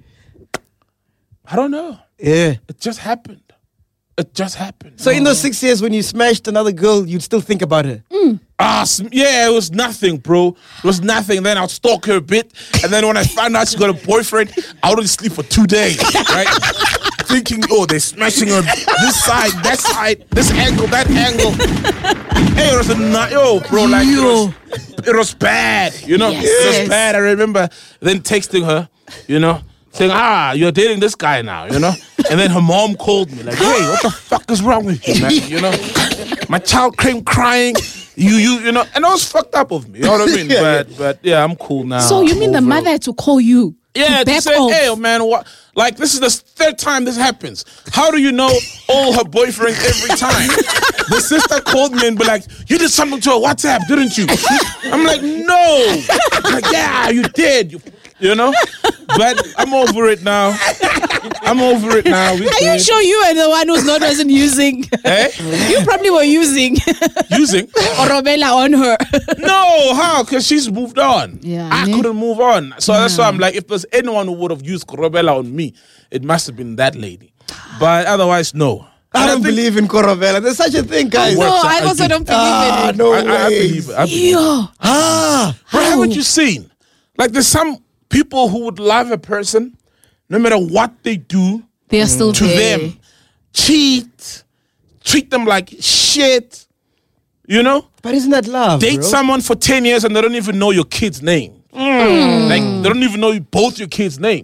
I don't know. Yeah. It just happened. It just happened. So in those six years when you smashed another girl, you'd still think about her? Ah, sm- yeah, it was nothing, bro. It was nothing. Then I'd stalk her a bit. And then when I found out she got a boyfriend, I wouldn't sleep for two days, right? Thinking, oh, they're smashing her this side, that side, this angle, that angle. Hey, it was a nut, yo, bro. Like, it was, it was bad, you know? Yes. It was Yes. bad. I remember then texting her, you know, saying, ah, you're dating this guy now, you know? And then her mom called me, like, hey, what the fuck is wrong with you, man? You know? My child came crying. You, you, you know, and it was fucked up of me. You know what I mean? Yeah, but, but yeah, I'm cool now. So you mean the Over it. mother had to call you? Yeah, to to back say, off? hey, man, what? Like, this is the third time this happens. How do you know all her boyfriends every time? The sister called me and be like, you did something to her WhatsApp, didn't you? I'm like, no. I'm like, yeah, you did. You, you know? But I'm over it now. I'm over it now. We Are you good. sure you were the one who's not wasn't using? Eh? You probably were using Using? Korobela on her. No, how? Because she's moved on. Yeah, I ne? couldn't move on. So that's why I'm like, if there's anyone who would have used Korobela on me, it must have been that lady. But otherwise, no. I And don't think- believe in Korobela. There's such a thing, guys. No, works. I I also do. don't believe Ah, in it. no I, I, I way. believe it. I believe it. Yo. Ah. But haven't you seen? Like, there's some people who would love a person, no matter what they do They are still to there. them, cheat, treat them like shit, you know? But isn't that love, Date bro? someone for ten years and they don't even know your kid's name. Like, they don't even know both your kids' names.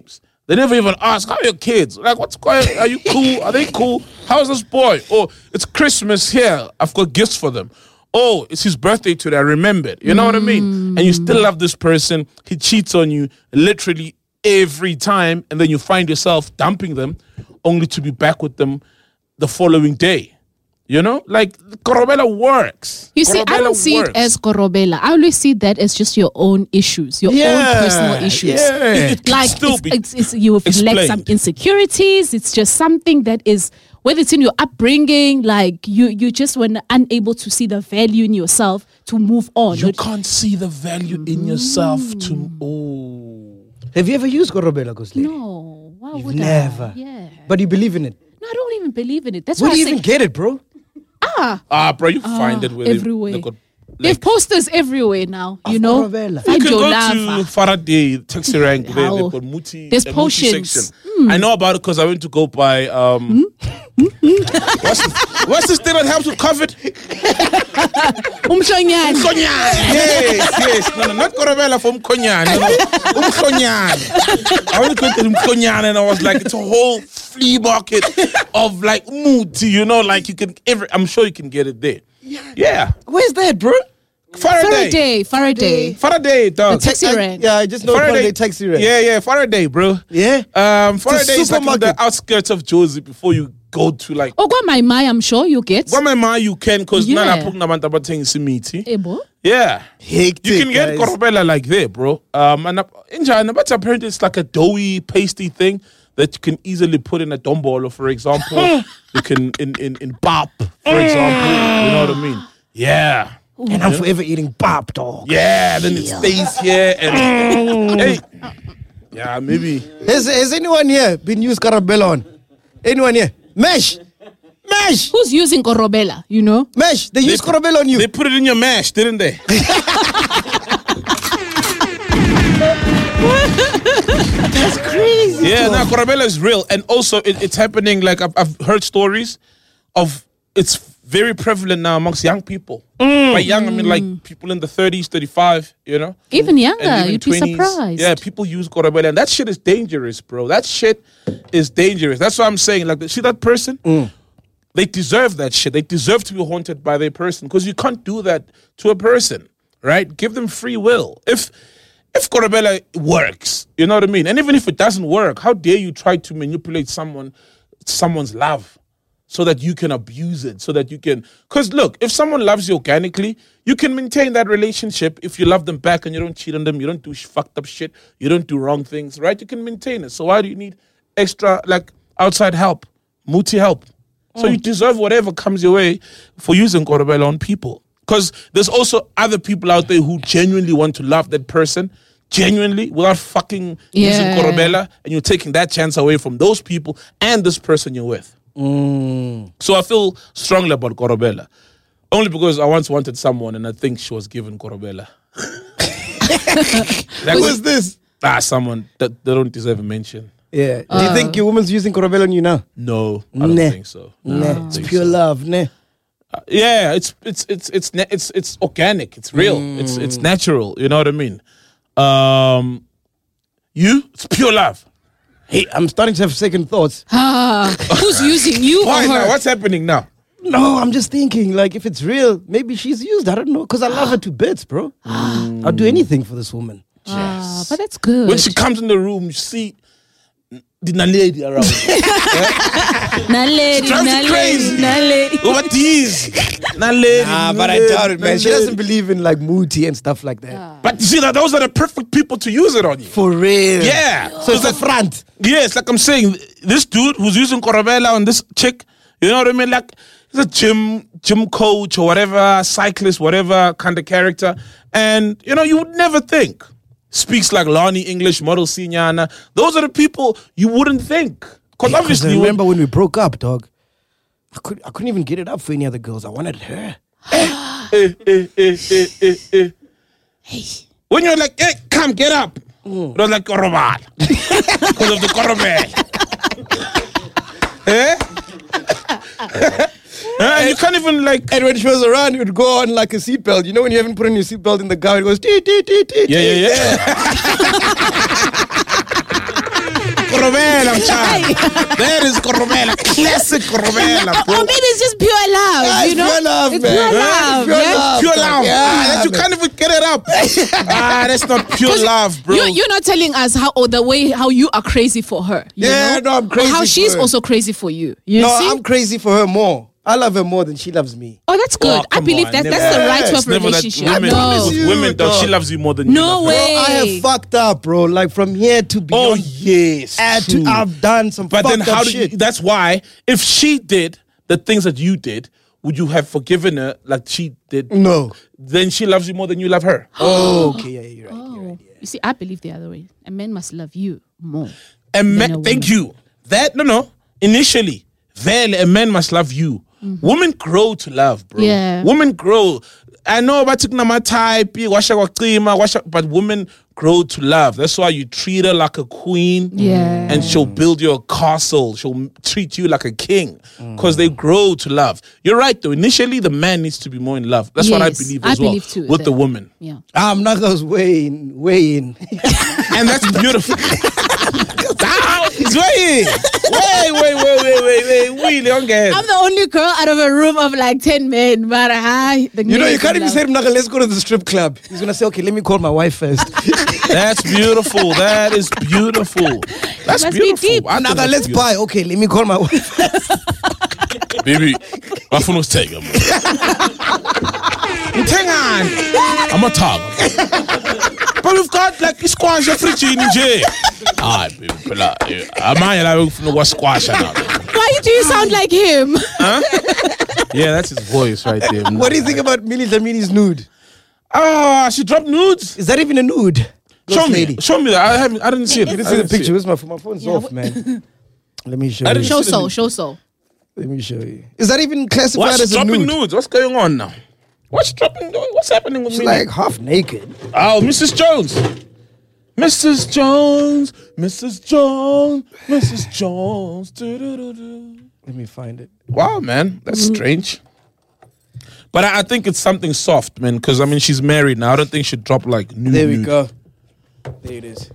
They never even ask, how are your kids? Like, what's going, are you cool? Are they cool? How's this boy? Oh, it's Christmas here. I've got gifts for them. Oh, it's his birthday today. I remembered. You know mm. what I mean? And you still love this person. He cheats on you literally every time. And then you find yourself dumping them only to be back with them the following day. You know, like Korobela works. You see, Korobela I don't see works. it as Korobela. I always see that as just your own issues, your Yeah, own personal issues. It- yeah. it can Like still it's, be it's, it's, you reflect explained. some insecurities. It's just something that is, whether it's in your upbringing, like you, you just were unable to see the value in yourself to move on. You can't see the value in yourself to. Mm. Oh. Have you ever used Korobela, Gosle? No, why You've would never. I? Yeah, But you believe in it. no, I don't even believe in it. That's Where why do I you say, even get it, bro? ah, Ah, bro, you find it with everywhere. They got, they have like, posters everywhere now. You Of know, Korobela. you find can your go lover. to Faraday, taxi rank there. How? They've got Muti. There's the Muti potions. section. I know about it because I went to go buy. Um, what's, the, what's this thing that helps with COVID? Umhlonyane. Mkonyan. Yes, yes. No, no, not Korobela from Mkonyan. No, no. Umkonyan. I went to go to Mkonyan and I was like, it's a whole flea market of like Muti, you know, like you can, every, I'm sure you can get it there. Yeah. Where's that, bro? Faraday. Faraday, Faraday. Faraday, dog. The taxi I- rank. Yeah, I just know Faraday taxi rank. Yeah, yeah, Faraday, bro. Yeah? Um, Faraday is like in the supermarket. outskirts of Jozi before you go to like. Oh, go my my, I'm sure you get. Gwamema you can because Yeah. nana pukna abantu abathengisa imithi. Ebo. Yeah. Hectic, You can get guys. Korobela like there, bro. Um, and uh, in China, but apparently it's like a doughy, pasty thing that you can easily put in a dombolo, for example. You can in in in bap, for example. You know what I mean? Yeah. And I'm forever eating pop, dog. Yeah. Then it stays here and hey. Yeah, maybe. Has, has anyone here been used Korobela on? Anyone here? Mesh! Mesh! Who's using Korobela, you know? Mesh! They use Korobela on you. They put it in your mash, didn't they? That's crazy. Yeah, dog. no, Korobela is real. And also, it, it's happening, like, I've, I've heard stories of, it's very prevalent now amongst young people. By young, I mean, like, people in the thirties, thirty-five, you know? Even younger, And even you'd be twenties. surprised. Yeah, people use Korobela. And that shit is dangerous, bro. That shit is dangerous. That's what I'm saying. Like, see that person? They deserve that shit. They deserve to be haunted by their person because you can't do that to a person, right? Give them free will. If if Korobela works, you know what I mean? And even if it doesn't work, how dare you try to manipulate someone, someone's love so that you can abuse it, so that you can... Because look, if someone loves you organically, you can maintain that relationship if you love them back and you don't cheat on them, you don't do sh- fucked up shit, you don't do wrong things, right? You can maintain it. So why do you need extra, like, outside help, multi help? So you deserve whatever comes your way for using Korobela on people. Because there's also other people out there who genuinely want to love that person, genuinely, without fucking using Yeah. Korobela, and you're taking that chance away from those people and this person you're with. So I feel strongly about Korobela. Only because I once wanted someone and I think she was given Korobela. That Who's this? Ah, someone that they don't deserve a mention. Yeah. Do you think your woman's using Korobela on you now? No, I don't Nah. think so. No, I Nah, don't it's think pure so. love, nah. Yeah, it's it's it's it's na- it's it's organic. It's real. It's it's natural. You know what I mean? Um, you, it's pure love. Hey, I'm starting to have second thoughts. Ah, who's using you Why or now? her? What's happening now? No, I'm just thinking, like, if it's real, maybe she's used. I don't know, because I love her to bits, bro. I'll do anything for this woman. Ah, but that's good. When she comes in the room, you see the lady around. Na lady, drives na you lady, crazy. na lady. Over these, lady. Ah, but I doubt it, man. She doesn't believe in, like, Muti and stuff like that. But you see that those are the perfect people to use it on you. For real. Yeah. So it's a front. Yes, like I'm saying, this dude who's using Korobela on this chick, you know what I mean? Like, he's a gym gym coach or whatever, cyclist, whatever kind of character. And, you know, you would never think. Speaks like Lonnie English, model Sinyana. Those are the people you wouldn't think. Because Yeah, 'cause obviously, I you remember when we broke up, dog. I, could, I couldn't even get it up for any other girls. I wanted her. eh, eh, eh, eh, eh, eh. When you're like, hey, come, get up. Mm. It was like Korobal. Because of the Korobel. eh? And you can't even like... And when she was around, it would go on like a seatbelt. You know when you haven't put on your seatbelt in the car, it goes... Tee, tee, tee, tee, Yeah, tee. yeah, yeah. That is Korobela. Classic Korobela, Or bro. maybe it's just pure love, Yeah, you it's know? pure love, it's man. pure Yeah, love. pure yeah? love. Pure love. Yeah, ah, that you man. can't even get it up. ah, that's not pure love, bro. You, you're not telling us how or the way how you are crazy for her. you Yeah, know? no, I'm crazy Or how for she's her. also crazy for you. You No, see? I'm crazy for her more. I love her more than she loves me. Oh, that's good. Oh, I come believe on, that never- that's the right Yes, type It's of never that relationship. women, no, you, women, though, dog. she loves you more than you No love her. way. I have fucked up, bro. Like from here to Oh beyond. yes, I to, true. I've done some But fucked then, how up do shit. you? That's why, if she did the things that you did, would you have forgiven her like she did? No. Then she loves you more than you love her. Oh, okay, yeah, you're right. You're Oh, right. you see, I believe the other way. A man must love you more. And Than ma- a thank woman. you. That no, no. Initially, then a man must love you. Women grow to love, bro. Yeah. Women grow. I know about my type, washa kwaqima, washa- but women grow to love. That's why you treat her like a queen. Yeah. And she'll build you a castle. She'll treat you like a king. Because they grow to love. You're right, though. Initially, the man needs to be more in love. That's what I Yes, believe I as well. believe too, with the that- woman. Yeah. I'm not goes way in, way in. And that's beautiful. Down. It's way in. Wait, wait, wait, wait, wait, wait. Really, young girl. I'm the only girl out of a room of like ten men, but hi. The You know, you niggas can't even love- say, Mnaga, let's go to the strip club. He's going to say, okay, let me call my wife first. That's beautiful. That is beautiful. That's Must be beautiful. deep. I think Mnaga, that's let's beautiful. buy. Okay, let me call my wife first. Baby, my phone was taken. Hang on. I'm a talk. But we've got like squash and fridge in jail. Ah, baby, fella. I'm not going to squash now. Why do you sound like him? Yeah, that's his voice right there. What do you think about Millie Dlamini's nude? Ah, she dropped nudes. Is that even a nude? Show Ghost me. lady. Show me that. I haven't. I didn't see it. You didn't I see the didn't picture. Where's my phone? My phone's Yeah, off, what- man. Let me show I you. didn't Show see the so, nude. show so. Let me show you. Is that even classified What's as a dropping nude? nudes? What's going on now? What's dropping? What's happening with She's me? like half naked. Oh, Missus Jones. Missus Jones. Missus Jones. Missus Jones. Do-do-do-do. Let me find it. Wow, man. That's strange. But I, I think it's something soft, man, because, I mean, she's married now. I don't think she'd drop, like, nude. There we nude. go. There it is.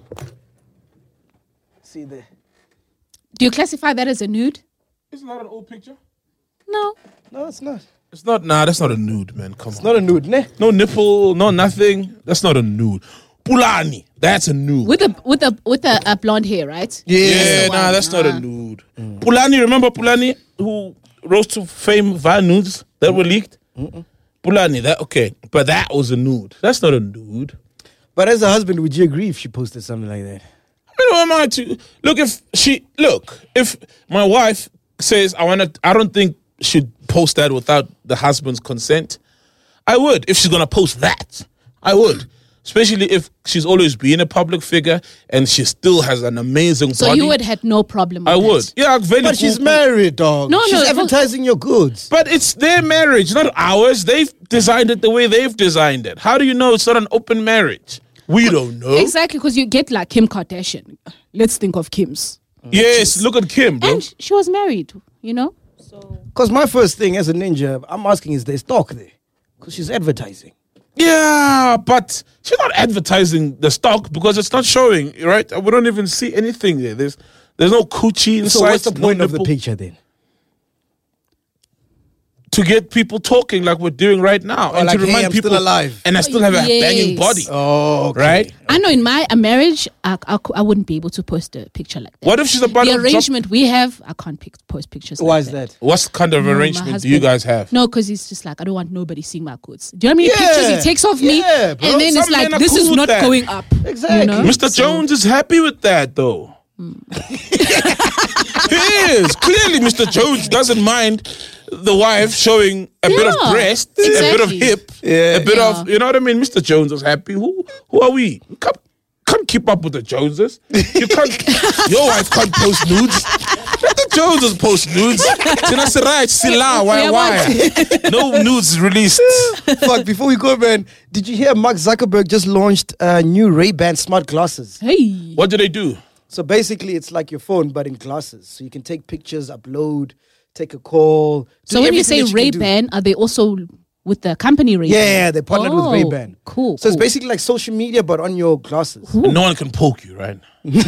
See there. Do you classify that as a nude? Isn't that an old picture? No. No, it's not. It's not, nah, that's not a nude, man. Come It's on. not a nude, ne? No nipple, no nothing. That's not a nude. Pulani. That's a nude. With a with a with a, a blonde hair, right? Yeah, the nah, one. that's not Ah. a nude. Pulani, remember Pulani, who rose to fame via nudes that were leaked? Pulani, that okay, but that was a nude. That's not a nude. But as a husband, would you agree if she posted something like that? I mean, who am I to look? If she look, if my wife says I want to, I don't think she'd post that without the husband's consent. I would if she's gonna post that. I would. Especially if she's always been a public figure and she still has an amazing So body. you would had no problem with I that. would. Yeah, very But she's cool. married, dog. No, she's no, advertising your goods. But it's their marriage, not ours. They've designed it the way they've designed it. How do you know it's not an open marriage? We don't know. Exactly, because you get like Kim Kardashian. Let's think of Kim's. Yes, look at Kim, bro. And sh- she was married, you know? So Because my first thing as a ninja, I'm asking, is there stock there? Because she's advertising. Yeah, but she's not advertising the stock because it's not showing, right? We don't even see anything there. There's there's no coochie inside. So what's the no point of the nipple. picture then? To get people talking like we're doing right now. Oh, and like, to hey, remind I'm people, still alive. and I still have a Yes. banging body. Oh, okay. Right? I know in my a marriage, I, I, cou- I wouldn't be able to post a picture like that. What if she's about The to drop? arrangement we have, I can't pic- post pictures. Why like is that? What kind of No, my arrangement do you husband- guys have? No, because he's just like, I don't want nobody seeing my goods. Do you know how many Yeah. pictures he takes of me? Yeah, bro. And then it's Some like, men are this cool is with not that. going up. Exactly. You know? Mister So- Jones is happy with that, though. He is. Clearly, Mister Jones doesn't mind the wife showing a bit of Yeah, breast, a bit of exactly. hip, Yeah. a bit Yeah. of, you know what I mean? Mister Jones is happy. Who who are we? Come, come keep up with the Joneses. You can't, your wife can't post nudes. Let the Joneses post nudes. Tina Sirai, Sila, why, Yeah, why? No nudes released. Fuck, before we go, man, did you hear Mark Zuckerberg just launched uh, new Ray-Ban smart glasses? Hey. What do they do? So basically, it's like your phone, but in glasses. So you can take pictures, upload, take a call. do So when you everything say that Ray can do. Ban, are they also with the company Ray-Ban? Yeah, they partnered with Oh, Ray-Ban. Cool. So it's cool. basically like social media, but on your glasses. And no one can poke you, right?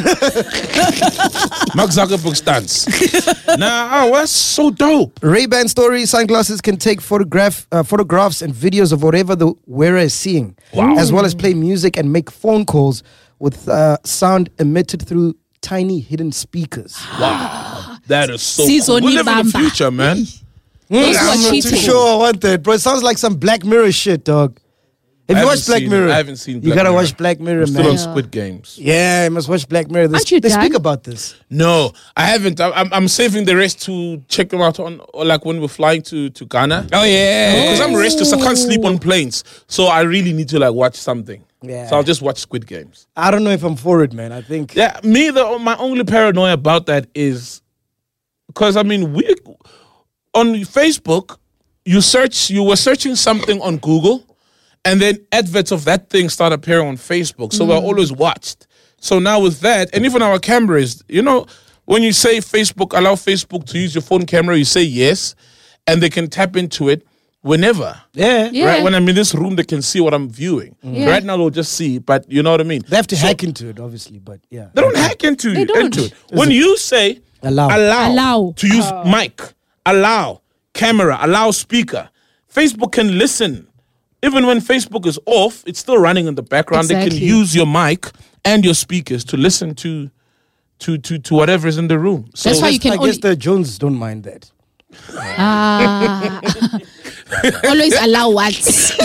Mark Zuckerberg stance. Nah, oh, that's so dope. Ray-Ban Story sunglasses can take photograph uh, photographs and videos of whatever the wearer is seeing, Wow. as well as play music and make phone calls with uh, sound emitted through tiny hidden speakers. Wow. That is so Sizoni cool. We live in the Bamba. future, man. Those I'm were not too cheating. sure I want that, bro. It sounds like some Black Mirror shit, dog. Have I you haven't watched Black seen- Mirror? I haven't seen You Black gotta Mirror. watch Black Mirror, I'm still man. on Yeah. Squid Games. Yeah, you must watch Black Mirror. They, Aren't you they speak done? about this. No, I haven't. I- I'm, I'm saving the rest to check them out on, or like when we're flying to, to Ghana. Oh yeah. Because I'm restless, I can't sleep on planes. So I really need to like watch something. Yeah. So I'll just watch Squid Games. I don't know if I'm for it, man. I think. Yeah, me, the my only paranoia about that is because I mean, we on Facebook, you search, you were searching something on Google, and then adverts of that thing start appearing on Facebook. So we're always watched. So now with that, and even our cameras, you know, when you say Facebook, allow Facebook to use your phone camera, you say yes, and they can tap into it whenever. Yeah. Yeah. Right? When I'm in this room, they can see what I'm viewing. Yeah. Right now, they'll just see, but you know what I mean? They have to So- hack into it, obviously, but yeah. They don't hack into, They don't. into it. When you say Allow. allow, Allow. to use mic, allow camera, allow speaker, Facebook can listen. Even when Facebook is off, it's still running in the background. They Exactly. can use your mic and your speakers to listen to to to, to whatever is in the room. So That's why you can I only. guess the Jones don't mind that. Ah. Always allow what?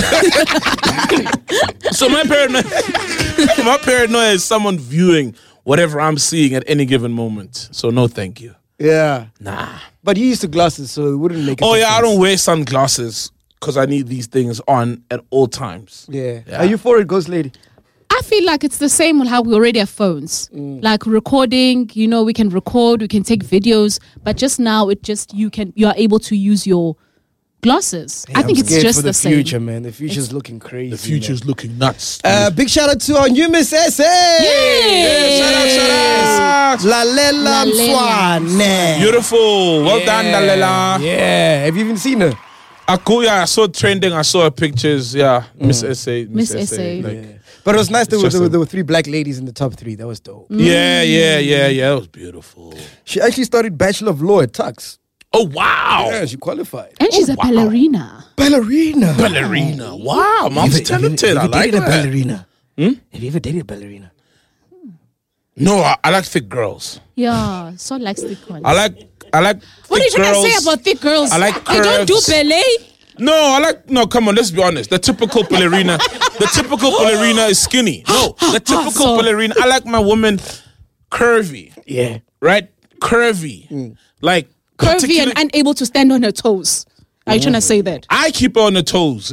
So my paranoia, my paranoia is someone viewing whatever I'm seeing at any given moment. So no, thank you. Yeah. Nah. But you used to glasses, so it wouldn't make a Oh yeah, I difference. don't wear sunglasses because I need these things on at all times. Yeah. Yeah. Are you for it, Ghost Lady? I feel like it's the same with how we already have phones. Like recording, you know, we can record, we can take videos, but just now it just you can you are able to use your glasses. I think I'm it's scared just for the, the same. future, man. The future's looking crazy. The future's looking nuts. Uh, big shout out to our new Miss S A. Yay! shout out, shout out. Lalela Lalela Mswane. Beautiful. Well done, Dalela. Yeah. Have you even seen her? I cool, yeah, I saw trending, I saw her pictures, yeah. Miss S A. Miss S A. Like, Yeah. But it was nice. There It's were, just there, were, a- there were three black ladies in the top three. That was dope. yeah, yeah, yeah, yeah. It was beautiful. She actually studied Bachelor of Law at Tux. Oh, wow. Yeah, she qualified. And she's Oh, a wow. ballerina. Ballerina. Ballerina. Wow, mom's Have you ever- talented. I have you like dated a that. ballerina? Hmm? Have you ever dated a ballerina? No, I, I like thick girls. Yeah, so likes thick ones. I like, I like What are you thick trying to say girls. about thick girls? I like They don't do curves. ballet. No, I like no. Come on, let's be honest. The typical ballerina, the typical ballerina is skinny. No, the typical So- ballerina. I like my woman curvy, Yeah. right? Curvy, like Curvy particular- and unable to stand on her toes. Are you trying to say that? I keep her on the toes.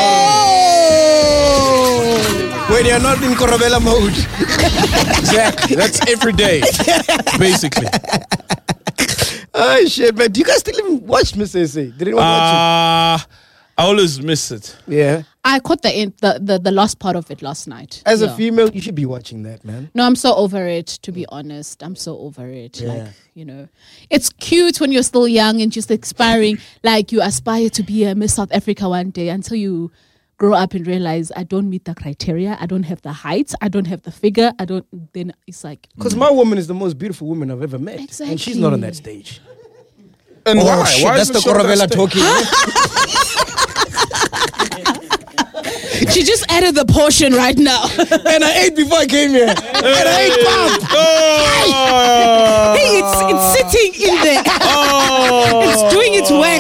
When you're not in Corabella mode. Exactly. That's every day, basically. Oh, shit, man. Do you guys still even watch Miss S A? Did anyone watch Uh, I always miss it. it? Yeah. I caught the, in, the the the last part of it last night. As a Yeah. female, you should be watching that, man. No, I'm so over it, to be honest. I'm so over it. Yeah. Like, you know, it's cute when you're still young and just aspiring, like you aspire to be a Miss South Africa one day until you grow up and realize I don't meet the criteria. I don't have the height. I don't have the figure. I don't, then it's like, Because my woman is the most beautiful woman I've ever met. And she's not on that Exactly. stage. And Oh, why? shit, why that's is the show that Corabella stage? talking. she just added the portion right now. And I ate before I came here. And I ate pop. Oh, Hey, it's, it's sitting in there. oh, It's doing its work.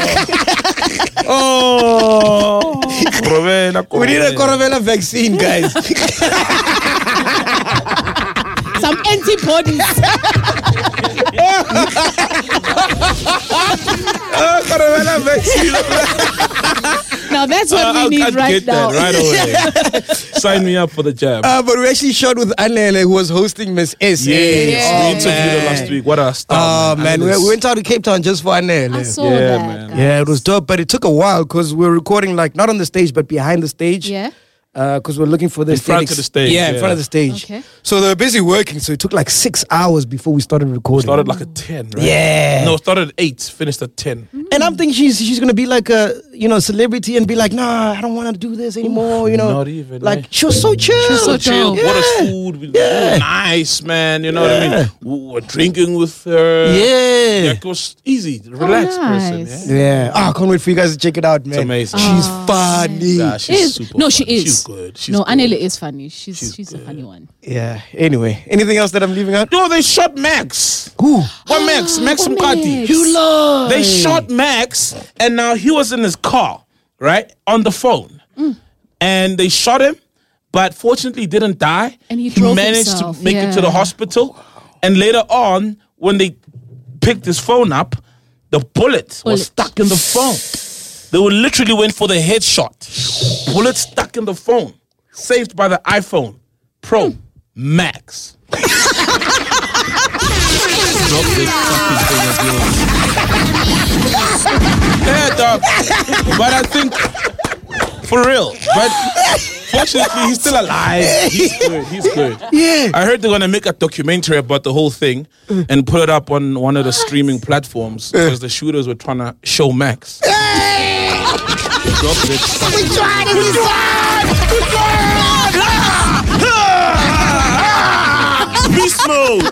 oh. Corabella, We need a Corabella. Corabella vaccine, guys. Some antibodies. Oh, Corabella vaccine. Now that's what I'll, we need I'll right get now. that right away. Sign me up for the jab. Uh, but we actually shot with Anele, who was hosting Miss S A. yes, Yeah. we interviewed her last week. What a Oh, star! man. We, we went out to Cape Town just for Anele. I saw Yeah, that. man. guys. Yeah, it was dope, but it took a while because we were recording like not on the stage but behind the stage. Yeah. Because we're looking for the In front aesthetics- of the stage, Yeah, in yeah. front of the stage. Okay. So they were busy working, so it took like six hours before we started recording. Started like at ten, right? Yeah. No, started at eight, finished at ten. And I'm thinking she's she's gonna be like a you know, celebrity and be like, nah, I don't want to do this anymore. You know, Not even, like eh? she was so chill. She was so Chill. dope. What a Yeah. food. We, Yeah. we were nice, man. You know what I Yeah. mean? We were drinking with her. Yeah. Like, it was easy. Relaxed person. nice. Yeah? Yeah. Ah, I can't wait for you guys to check it out, man. It's amazing. She's funny. Yeah, she's Is- super no, she funny. is. She's good. She's no, good. Anele is funny. She's She's she's, a good. funny one. Yeah. Anyway, anything else that I'm leaving out? No, they shot Max. Who? What Max? Max Oh, Mkati. Max. You love. They shot Max, and now he was in his car, right, on the phone, and they shot him, but fortunately he didn't die. And he drove managed himself, to make it to the yeah. hospital, and later on, when they picked his phone up, the bullet, Bullet. was stuck in the phone. They were literally went for the headshot. Bullet stuck in the phone. Saved by the iPhone Pro Max. Drop this fucking thing of yours. Yeah, dog. But I think, for real. But fortunately, he's still alive. He's good. He's good. Yeah. I heard they're going to make a documentary about the whole thing and put it up on one of the streaming platforms because the shooters were trying to show Max. Drop this fucking We tried it. We tried. beast mode.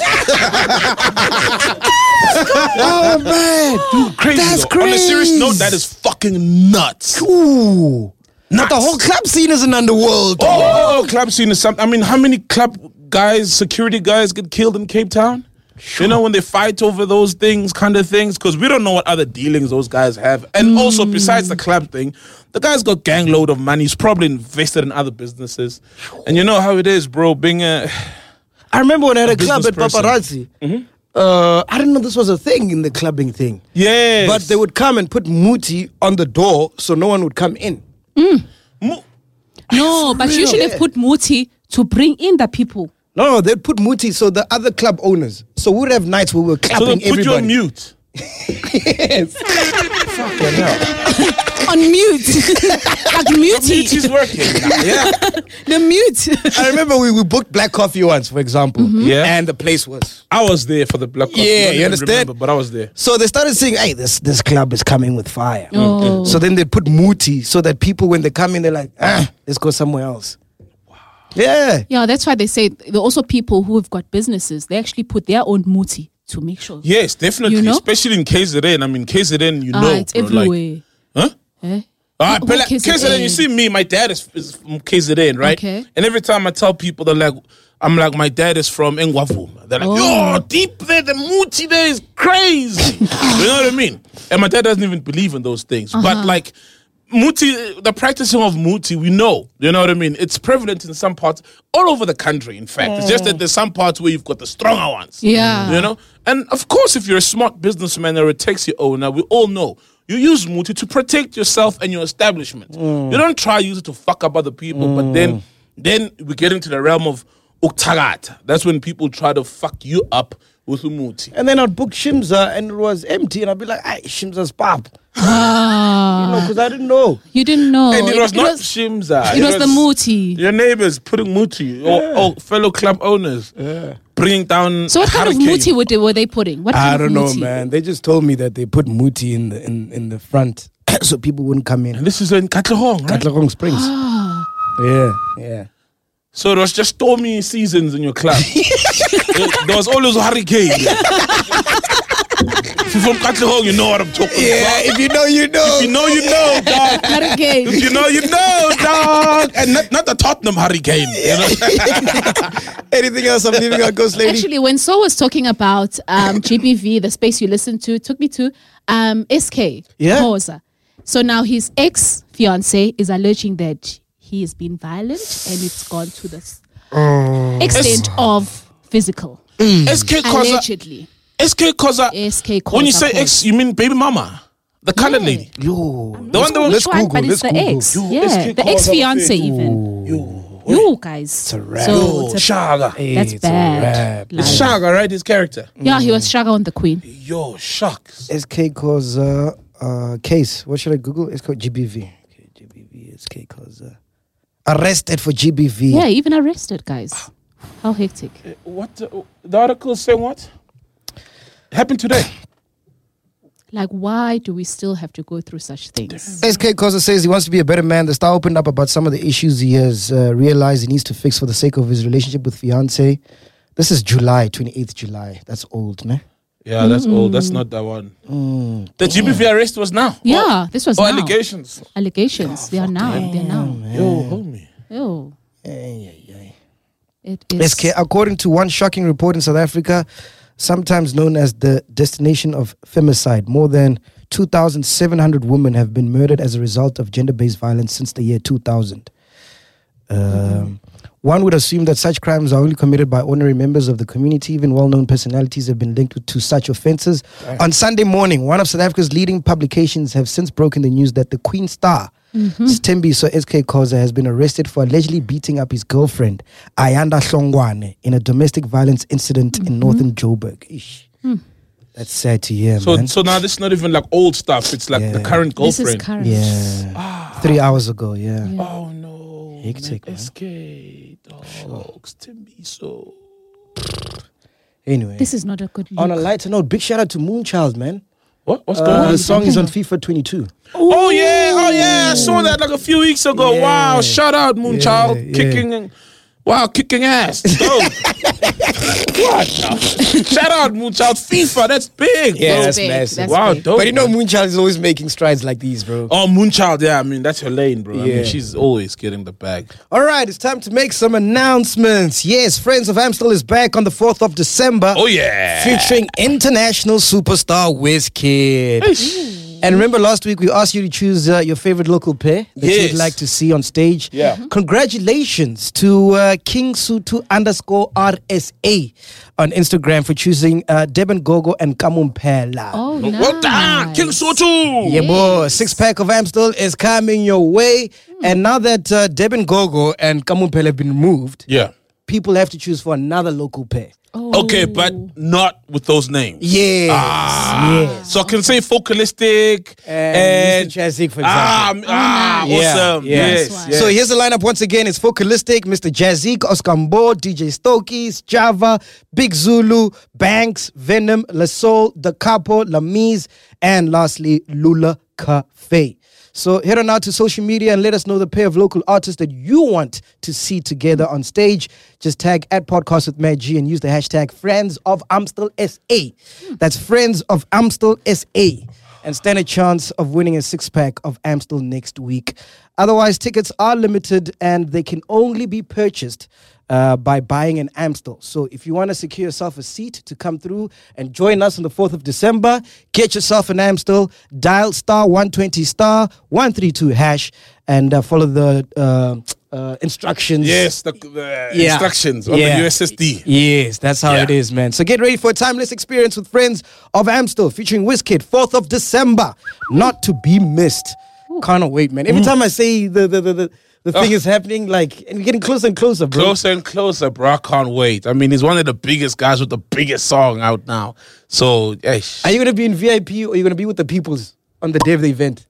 Oh man. Dude, crazy. That's though. On a serious crazy. note, that is fucking nuts. Ooh. But the Nuts. whole club scene is an underworld. Oh, oh, oh, club scene is something. I mean, how many club guys, security guys get killed in Cape Town? You know, when they fight over those things, kind of things, because we don't know what other dealings those guys have. And also, besides the club thing, the guy's got gang load of money. He's probably invested in other businesses. And you know how it is, bro, being a... I remember when I had a, A club at business Paparazzi. Mm-hmm. Uh, I didn't know this was a thing in the clubbing thing. Yes. But they would come and put Muti on the door so no one would come in. Mo- No, but you should have put Muti to bring in the people. No, no, they'd put Muti so the other club owners. So we would have nights where we were so clapping they put you on everybody. mute. Yes. Fucking hell. On mute. Like muty. Mute is working. Yeah. The mute. I remember we, we booked Black Coffee once, for example. Yeah. And the place was. I was there for the Black Coffee. Yeah, I don't you even understand? remember, but I was there. So they started saying, hey, this, this club is coming with fire. Oh. So then they put Muti so that people, when they come in, they're like, ah, let's go somewhere else. Wow. Yeah. Yeah, that's why they say there are also people who have got businesses. They actually put their own muti to make sure. Yes, definitely. You know? Especially in K Z N. I mean, K Z N, you Ah, know. it's bro, like- everywhere. huh? Eh? Ah, Who- but who like, K Z N? K Z N, you see me, my dad is, is from K Z N, right? Okay. And every time I tell people, they're like, I'm like, my dad is from Engwavuma. They're like, Oh. yo, deep there, the Muti there is crazy. You know what I mean? And my dad doesn't even believe in those things. Uh-huh. But like, Muti, the practicing of Muti, we know. You know what I mean? It's prevalent in some parts, all over the country, in fact. It's just that there's some parts where you've got the stronger ones. Yeah. You know? And of course, if you're a smart businessman or a taxi owner, we all know you use Muti to protect yourself and your establishment. You don't try use it to fuck up other people, but then then we get into the realm of Uktagat. That's when people try to fuck you up with Muti. And then I'd book Shimza and it was empty. And I'd be like, hey, Shimza's pop. Ah, You know, because I didn't know. you didn't know. And it was not was, Shimza. it was the muti. Your neighbors putting Muti, or, or fellow club owners, bringing down. So what kind of hurricane. muti were they, were they putting? What kind I of don't know, muti? man. They just told me that they put Muti in the in, in the front so people wouldn't come in. And this is in Katlehong, right? Katlehong Springs. Ah. Yeah, yeah. So it was just stormy seasons in your club. there, there was always a hurricane. If you're from Katlehong, you know what I'm talking about. if you know, you know. If you know, you know, dog. Hurricane. If you know, you know, dog. And not, not the Tottenham hurricane. You know? Anything else I'm leaving out, Ghost Lady? Actually, when So was talking about um, G B V, the space you listened to, took me to um, S K. Yeah. Khoza. So now his ex-fiance is alleging that he has been violent and it's gone to the s- extent of physical. S K Khoza. Allegedly. S K Khoza. S K Khoza. When you say ex, you mean baby mama? The colored Yeah. lady. Yo. The one that was. Let's Which one? Google, But it's let's the Google. ex. Yo, Yeah, S K the Khoza ex-fiance Buffet. even. Yo. You guys. It's a wrap. So Yo, it's a- Shaga. that's It's a bad. wrap. Like- It's Shaga, right? His character. Yeah, he was Shaga on the Queen. Yo, shucks. S K Khoza uh, case. What should I Google? It's called G B V. Okay, G B V, S K Khoza. Arrested for G B V. Yeah, even arrested, guys. How hectic. What? The, the article is saying what? Happened today. Like, why do we still have to go through such things? S K Koza says he wants to be a better man. The star opened up about some of the issues he has uh, realized he needs to fix for the sake of his relationship with fiance. This is July, twenty-eighth July. That's old, man. Yeah, that's old. That's not that one. Mm, The G B V arrest was now. Yeah, this was Or now. allegations. Allegations. They are now. They're now. Yo, homie. Ew. ay, ay, ay. It is. S K, according to one shocking report in South Africa, sometimes known as the destination of femicide, more than two thousand seven hundred women have been murdered as a result of gender-based violence since the year two thousand. Um, mm-hmm. One would assume that such crimes are only committed by ordinary members of the community. Even well-known personalities have been linked with, to such offences. Right. On Sunday morning, one of South Africa's leading publications have since broken the news that the Queen Star, mm-hmm. Sthembiso S K Koza, has been arrested for allegedly beating up his girlfriend, Ayanda Hlongwane, in a domestic violence incident mm-hmm. in northern Joburg. Ish. Mm. That's sad to hear, so, man. So now this is not even like old stuff. It's like yeah. the current girlfriend. This is current. Yeah. Ah. Three hours ago, yeah. yeah. Oh, no. Hectic, man. S K, dogs, Sthembiso. Anyway. This is not a good look. On a lighter note, big shout out to Moonchild, man. What? What's Uh, going on? the song is on FIFA twenty-two. Oh, yeah. Oh, yeah. I saw that like a few weeks ago. Yeah. Wow. Shout out, Moonchild. Yeah, yeah. Kicking. And, wow, kicking ass. Oh. What? Shout out, Moonchild. FIFA. That's big, Yeah, bro. that's big. massive. That's Wow, big. dope. But you know, man. Moonchild is always making strides like these, bro. Oh, Moonchild. Yeah, I mean, that's her lane, bro. I Yeah. mean, she's always getting the bag. All right, it's time to make some announcements. Yes, Friends of Amstel is back on the fourth of December. Oh, yeah. Featuring international superstar Wizkid. And remember last week we asked you to choose uh, your favorite local pair that Yes. you'd like to see on stage. Yeah. Mhm. Congratulations to uh, King Sutu underscore R S A on Instagram for choosing uh, Deben Gogo and Kamumpela. Oh, nice. Well done, King Sotu. Yeah, boy. Six pack of Amstel is coming your way. And now that uh, Deben Gogo and Kamumpela have been removed, Yeah. people have to choose for another local pair. Oh. Okay, but not with those names. Yes. Ah. Yes. So I can say Focalistic And, and, Mister Jazik, for example. ah, m- ah, Yeah, awesome. yeah. Yes, That's yes. So here's the lineup once again. It's Focalistic, Mister Jazik, Oscar Mbo, D J Stokies, Java, Big Zulu, Banks, Venom, La Soul, The Capo, Lamise, and lastly, Lula Cafe. So head on out to social media and let us know the pair of local artists that you want to see together on stage. Just tag at Podcast with Matt G and use the hashtag Friends of Amstel S A. That's Friends of Amstel S A. And stand a chance of winning a six-pack of Amstel next week. Otherwise, tickets are limited and they can only be purchased uh, by buying an Amstel. So if you want to secure yourself a seat to come through and join us on the fourth of December, get yourself an Amstel, dial star one twenty star one thirty two hash, and uh, follow the uh, uh, instructions. Yes, the, the Yeah. instructions on Yeah. the U S S D. Yes, that's how Yeah. it is, man. So get ready for a timeless experience with Friends of Amstel featuring Wizkid, fourth of December. Not to be missed. Can't wait, man. Every time I say the the the, the, the thing Oh. is happening, like, and we're getting closer and closer, bro. Closer and closer, bro. I can't wait. I mean, he's one of the biggest guys with the biggest song out now. So, hey, Are you going to be in V I P or are you going to be with the peoples on the day of the event?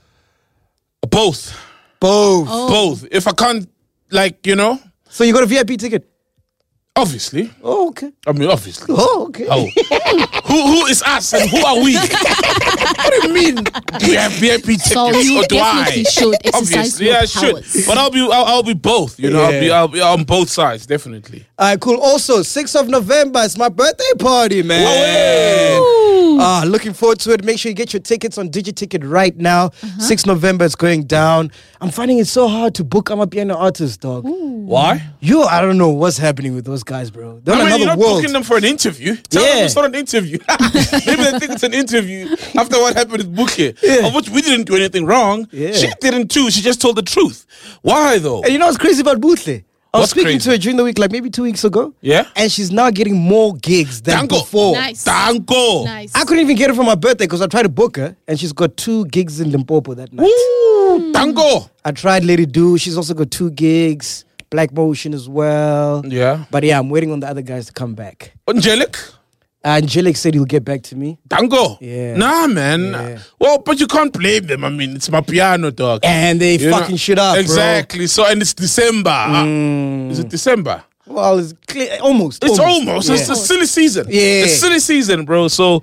both. Both. Oh. Both. If I can't, like, you know, So you got a V I P ticket? obviously. Oh, okay. I mean, obviously. Oh, okay. Oh. who who is us and who are we? What do you mean? Do we have V I P tickets So you or do definitely I? should exercise Obviously, your yeah, I should. powers. But I'll be I'll, I'll be both. You know, I'll be Yeah. I'll be on both sides, definitely. All right, cool. Also, sixth of November, it's my birthday party, man. Ooh. Ah, looking forward to it. Make sure you get your tickets on DigiTicket right now. Uh-huh. sixth of November, it's going down. I'm finding it so hard to book I'm a piano artist, dog. Why? You, I don't know what's happening with those guys, bro. They're on I mean, another you're not world. booking them for an interview. Tell Yeah. them it's not an interview. Maybe they think it's an interview after what happened with Buki. Yeah. Of which we didn't do anything wrong. Yeah. She didn't too. She just told the truth. Why though? And you know what's crazy about Bootle? I was What's speaking crazy? to her during the week, like maybe two weeks ago. Yeah? And she's now getting more gigs than Dango. before. Nice. Dango. Nice. I couldn't even get her for my birthday because I tried to book her, and she's got two gigs in Limpopo that night. Ooh, Dango. I tried Lady Do. She's also got two gigs. Black Motion as well. Yeah. But yeah, I'm waiting on the other guys to come back. Angelic. Angelic said he'll get back to me. Dango. Yeah. Nah, man. Yeah. Well, but you can't blame them. I mean, it's my piano, dog. And they You fucking know? shit up, Exactly. So, and it's December. Uh, Mm. Is it December? bro. Well, it's clear, almost. It's almost. It's Yeah. a silly season. Yeah. It's silly season, bro. So,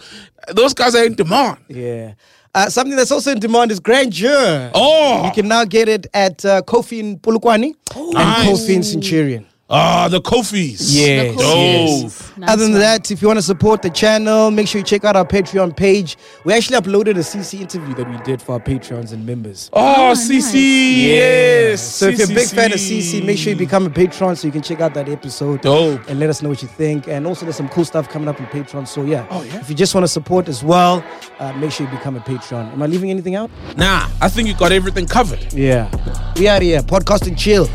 those guys are in demand. Yeah. Uh, something that's also in demand is Grandeur. Oh, You can now get it at uh, Kofi in Pulukwani and nice. Kofi in Centurion. ah, the Kofis. Yes. The Oh. Kofis. Nice Other than one. that, if you want to support the channel, make sure you check out our Patreon page. We actually uploaded a C C interview that we did for our Patreons and members. Oh, Oh, C C. nice. Yes. So if you're a big fan of C C, make sure you become a patron so you can check out that episode. Dope. And let us know what you think. And also there's some cool stuff coming up on Patreon. So yeah, Oh, yeah? if you just want to support as well, uh, make sure you become a patron. Am I leaving anything out? Nah, I think you got everything covered. Yeah. We out here. Podcast and chill.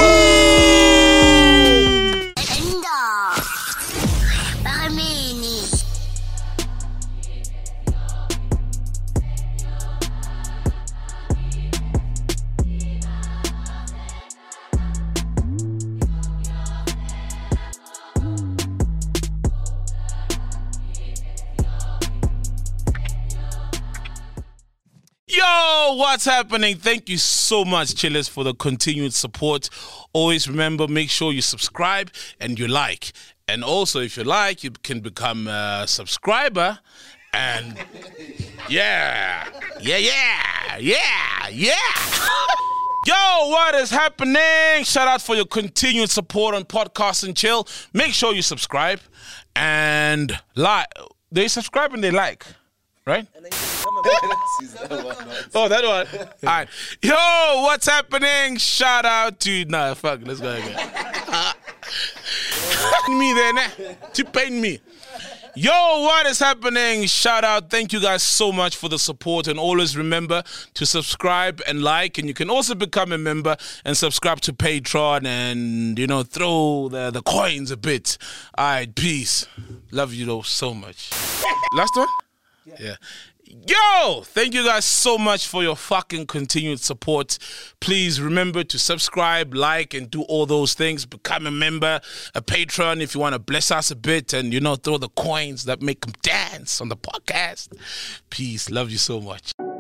Yo, what's happening? Thank you so much, chillers, for the continued support. Always remember, make sure you subscribe and you like. And also, if you like, you can become a subscriber. And yeah, yeah, yeah, yeah, yeah. Yo, what is happening? Shout out for your continued support on Podcast and Chill. Make sure you subscribe and like. They subscribe and they like, right? Oh, that one. All right. Yo, what's happening? Shout out to... Nah, fuck. Let's go again. me there, nah. To pain me. Yo, what is happening? Shout out. Thank you guys so much for the support. And always remember to subscribe and like. And you can also become a member and subscribe to Patreon and, you know, throw the, the coins a bit. All right, peace. Love you though so much. Last one? Yeah. yeah. Yo, thank you guys so much for your fucking continued support. Please remember to subscribe, like, and do all those things. Become a member, a patron if you want to bless us a bit and, you know, throw the coins that make them dance on the podcast. Peace. Love you so much.